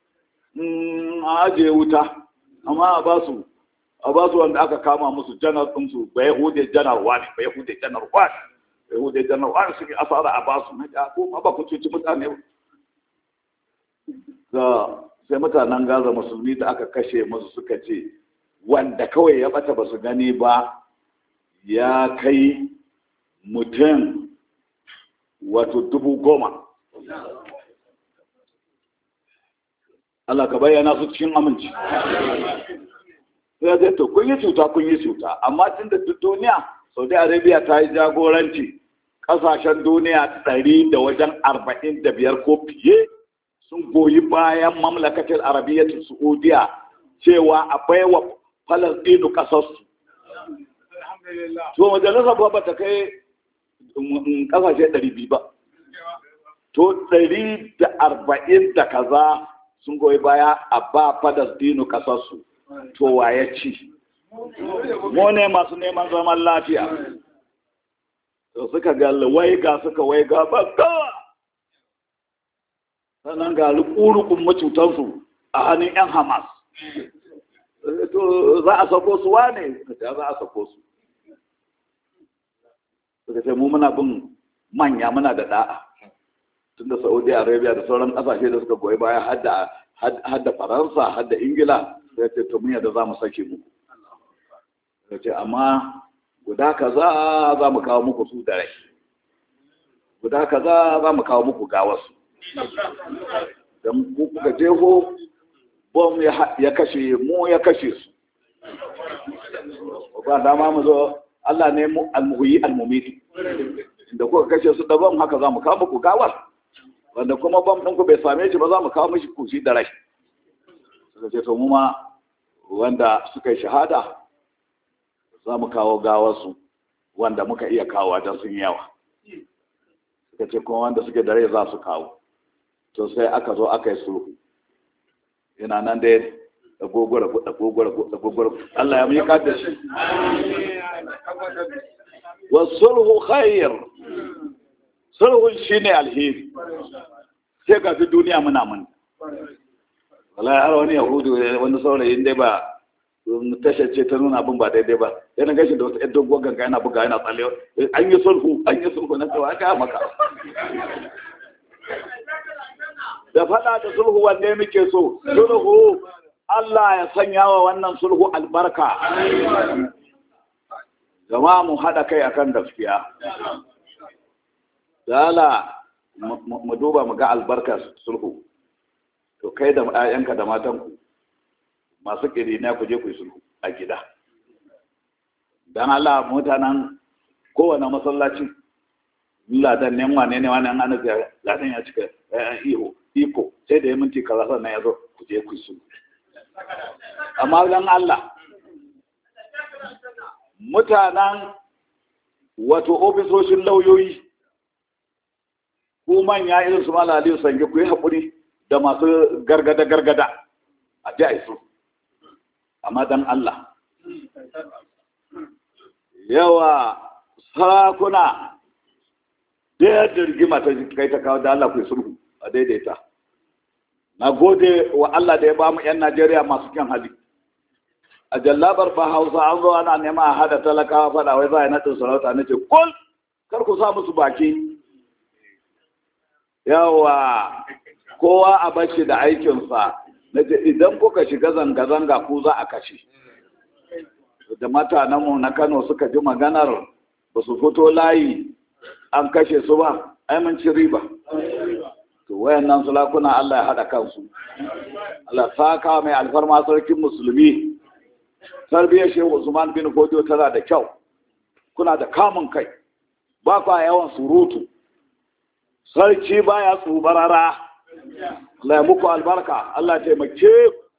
a ajiye wuta amma a ba su wanda aka kama musu janar ɗinsu ba yahude janar wani suke asara a ba su ko ba ku cuci mutane ba sai mutanen Gaza musulmi da aka kashe musu suka ce wanda kawai ya bata ba su gani ba ya kai mutum wato 10,000 Allah ka bayyana su cikin aminci sai zai to kun yi cuta amma tun da duniya Saudi Arabia ta yi jagoranci ƙasashen duniya 145 ko fiye sun goyi bayan mamlakatar arabiyyar Saudiya cewa a baiwa Falasɗinu ƙasarsu. To majalisar ba ta kai ƙasashe 200 ba. To 140 da kaza sun goyi baya a ba Falasɗinu ƙasarsu. To waye ci? Mu ne masu neman zaman lafiya. To suka ga waiga babba. Sannan ga rukurukun macutansu a hannun 'yan Hamas. To za a sako su wane? Za a sako su. Suka ce mu muna bin manya muna da da'a. Tun da Saudi Arabia da sauran ƙasashe da suka goyi baya hadda Faransa, hadda Ingila, sai ce to mun yadda za mu sake muku. Sai ce amma guda kaza za mu kawo muku su da rai. Guda kaza za mu kawo muku gawarsu. Don kuka jeho bom ya kashe mu ya kashe su. Ba dama mu zo Allah ne mu almuhyi almumiti. Inda kuka kashe su da bom haka za mu kawo muku gawar. Wanda kuma bom ɗin ku bai same shi ba za mu kawo mishi kushi da rai. Suka ce to mu ma wanda suka yi shahada za mu kawo gawarsu wanda muka iya kawo don sun yawa. Suka ce kuma wanda suke da rai za su kawo. To sai aka zo aka yi sulhu. Yana nan dai da gogora. Allah ya mika da shi. Wa sulhu khair. Sulhun shine alheri. Sai ga duniya muna mun. Wallahi har wani Yahudu wani saurayin dai ba tashar ce ta nuna abin ba daidai ba. Yana gashi da wata ƴar doguwar ganga yana buga yana tsalle. An yi sulhu na cewa aka maka. Da faɗa da sulhu wanne muke so? Sulhu Allah ya sanya wa wannan sulhu albarka. Jama'a mu haɗa kai akan gaskiya. Dala mu duba mu ga albarkar sulhu. To kai da ƴaƴanka da matanku masu ƙirina ku je ku yi sulhu a gida. Dan Allah mutanen kowane masallaci ladan ne wane ne wani an ga ladan ya cika iko sai da ya minti kaza sannan ya zo ku je ku su. Amma dan Allah mutanen wato ofisoshin lauyoyi ku manya irin su Malam Aliyu Sange ku yi haƙuri da masu gargada a ji a isu. Amma dan Allah yawa sarakuna da yadda rigima ta kai ta kawo da Allah ku yi sulhu a daidaita. Na gode wa Allah da ya ba mu 'yan Najeriya masu kyan hali. A jallabar ba Hausa an zo ana nema a hada talakawa fada wai za a yi naɗin sarauta na ce kul kar ku sa musu baki. Yawa kowa a bashi da aikinsa na ce idan kuka shiga zanga-zanga ku za a kashe. Da mutanenmu na Kano suka ji maganar ba su fito layi an kashe su ba, ai mun ci riba. To wayannan sulakuna Allah ya hada kansu. Allah saka mai alfarma sarkin musulmi. Tarbiyyar Shehu Usman bin Fodio tana da kyau. Kuna da kamun kai. Ba kwa yawan surutu. Sarki baya tsubarara. Allah ya muku albarka. Allah ya taimake.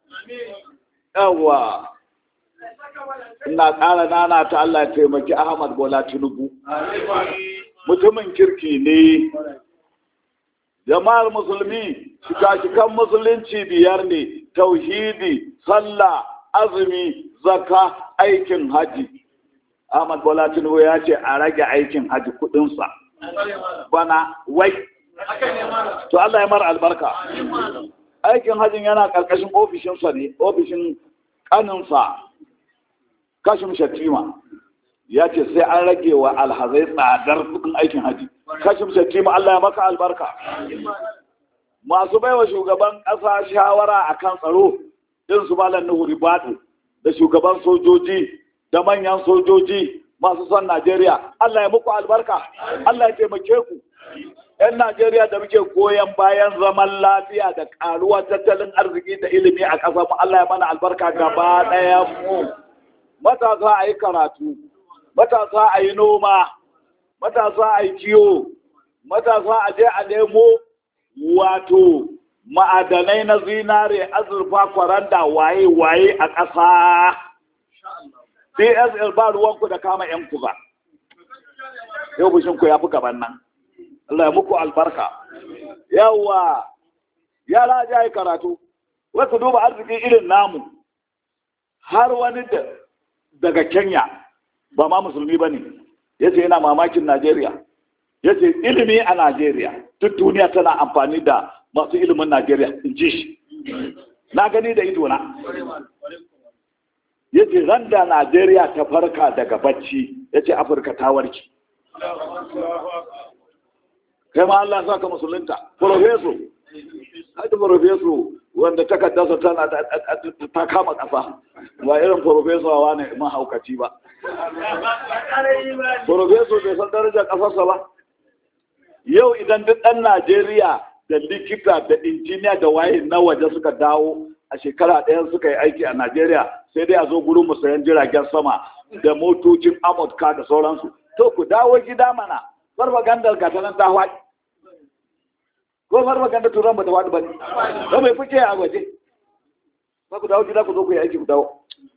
Yawwa. Ina ƙara nana ta Allah ya taimaki Ahmad Bola Tinubu. Mutumin kirki ne. Jama'ar musulmi, shika-shikan musulunci 5 ne, tauhidi, sallah, azumi, zakka, aikin haji. Ahmad Bola Tinubu ya ce a rage aikin haji kudinsa. Bana, wai. To Allah ya mara albarka. Aikin hajin yana ƙarƙashin ofishinsa ne, ofishin ƙaninsa, Kashim Shattima. Ya ce sai an rage wa alhazai tsadar kudin aikin haji. Kashim Shattima Allah ya maka albarka. Masu baiwa shugaban ƙasa shawara akan tsaro din su Malam Nuhu Ribadu da shugaban sojoji da manyan sojoji masu son Najeriya Allah ya muku albarka. Allah ya taimake ku. 'Yan Najeriya da muke goyon bayan zaman lafiya da ƙaruwar tattalin arziki da ilimi a ƙasar mu Allah ya mana albarka gaba ɗayan mu. Matasa a yi karatu, matasa a yi noma, matasa a yi kiwo, matasa a je a nemo wato ma'adanai na zinare, azurfa, kwaranda, waye a ƙasa. DSL ba ruwanku da kama 'yanku ba. Yau bishinku ya fi gaban nan. Allah ya muku albarka. Yawa, yara ja yi karatu. Wasu duba arziki irin namu. Har wani daga Kenya, ba ma musulmi ba ne, ya ce yana mamakin Najeriya. Ya ce ilimi a Najeriya, duk duniya tana amfani da masu ilimin Najeriya, in ji shi. Na gani da idona. Ya ce ran da Najeriya ta farka daga bacci, ya ce Afirka ta warke. Kai ma Allah sa ka musulunta. Profeso, haɗu profeso wanda takardarsa tana ta kama ƙasa, ba irin profesowa ne mahaukaci ba. Profeso bai san darajar ƙasarsa ba. Yau idan duk ɗan Najeriya da likita da injiniya da waye na waje suka dawo a shekara ɗaya suka yi aiki a Najeriya, sai dai a zo gurin mu sayan jiragen sama da motocin Amurka da sauransu. To ku dawo gida mana, farfagandar gata nan ta haɗi. Ko farfagandar turan ba ta haɗi ba ne, ba mai fuke a waje. Ba ku dawo gida ku zo ku yi aiki ku dawo.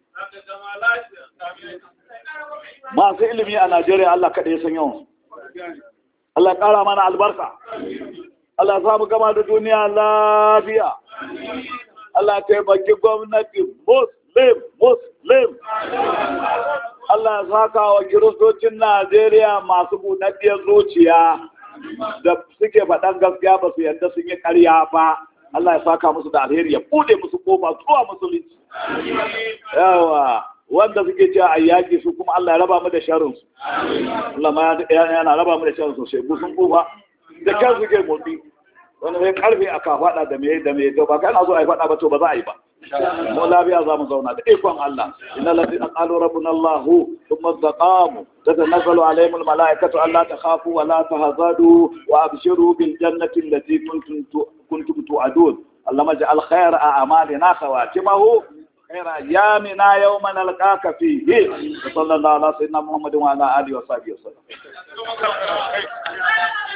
Masu ilimi a Najeriya Allah kaɗai ya san yawan. Allah ya ƙara mana albarka. Allah ya samu gama da duniya lafiya. Allah ya taimaki gwamnati Muslim. Allah ya saka wa kiristocin Najeriya masu buɗaɗɗiyar zuciya da suke faɗan gaskiya ba su yadda sun yi ƙarya ba. Allah ya saka musu da alheri, ya buɗe musu ƙofa zuwa musulunci. Yawa. Wanda suke cewa a yaƙi su kuma Allah ya raba mu da sharrinsu. Allah ma yana raba mu da sharrinsu, shegu sun ƙofa da kyan suke motsi. Wani mai karfe a kafaɗa da mai gaba, kana zo a yi faɗa ba to ba za a yi ba. Mu lafiya za mu zauna da ikon Allah. Inna ladina qalu rabbuna Allahu thumma istaqamu tatanazzalu alaihim almalaikatu alla takhafu wa la tahzanu wa abshiru bil jannati allati kuntum tu'adun. Allahumma ij'al khayra a'malina khawatimahu خير أيامنا يوم نلقاك فيه وصلى الله على سيدنا محمد وعلى آله وصحبه وسلم.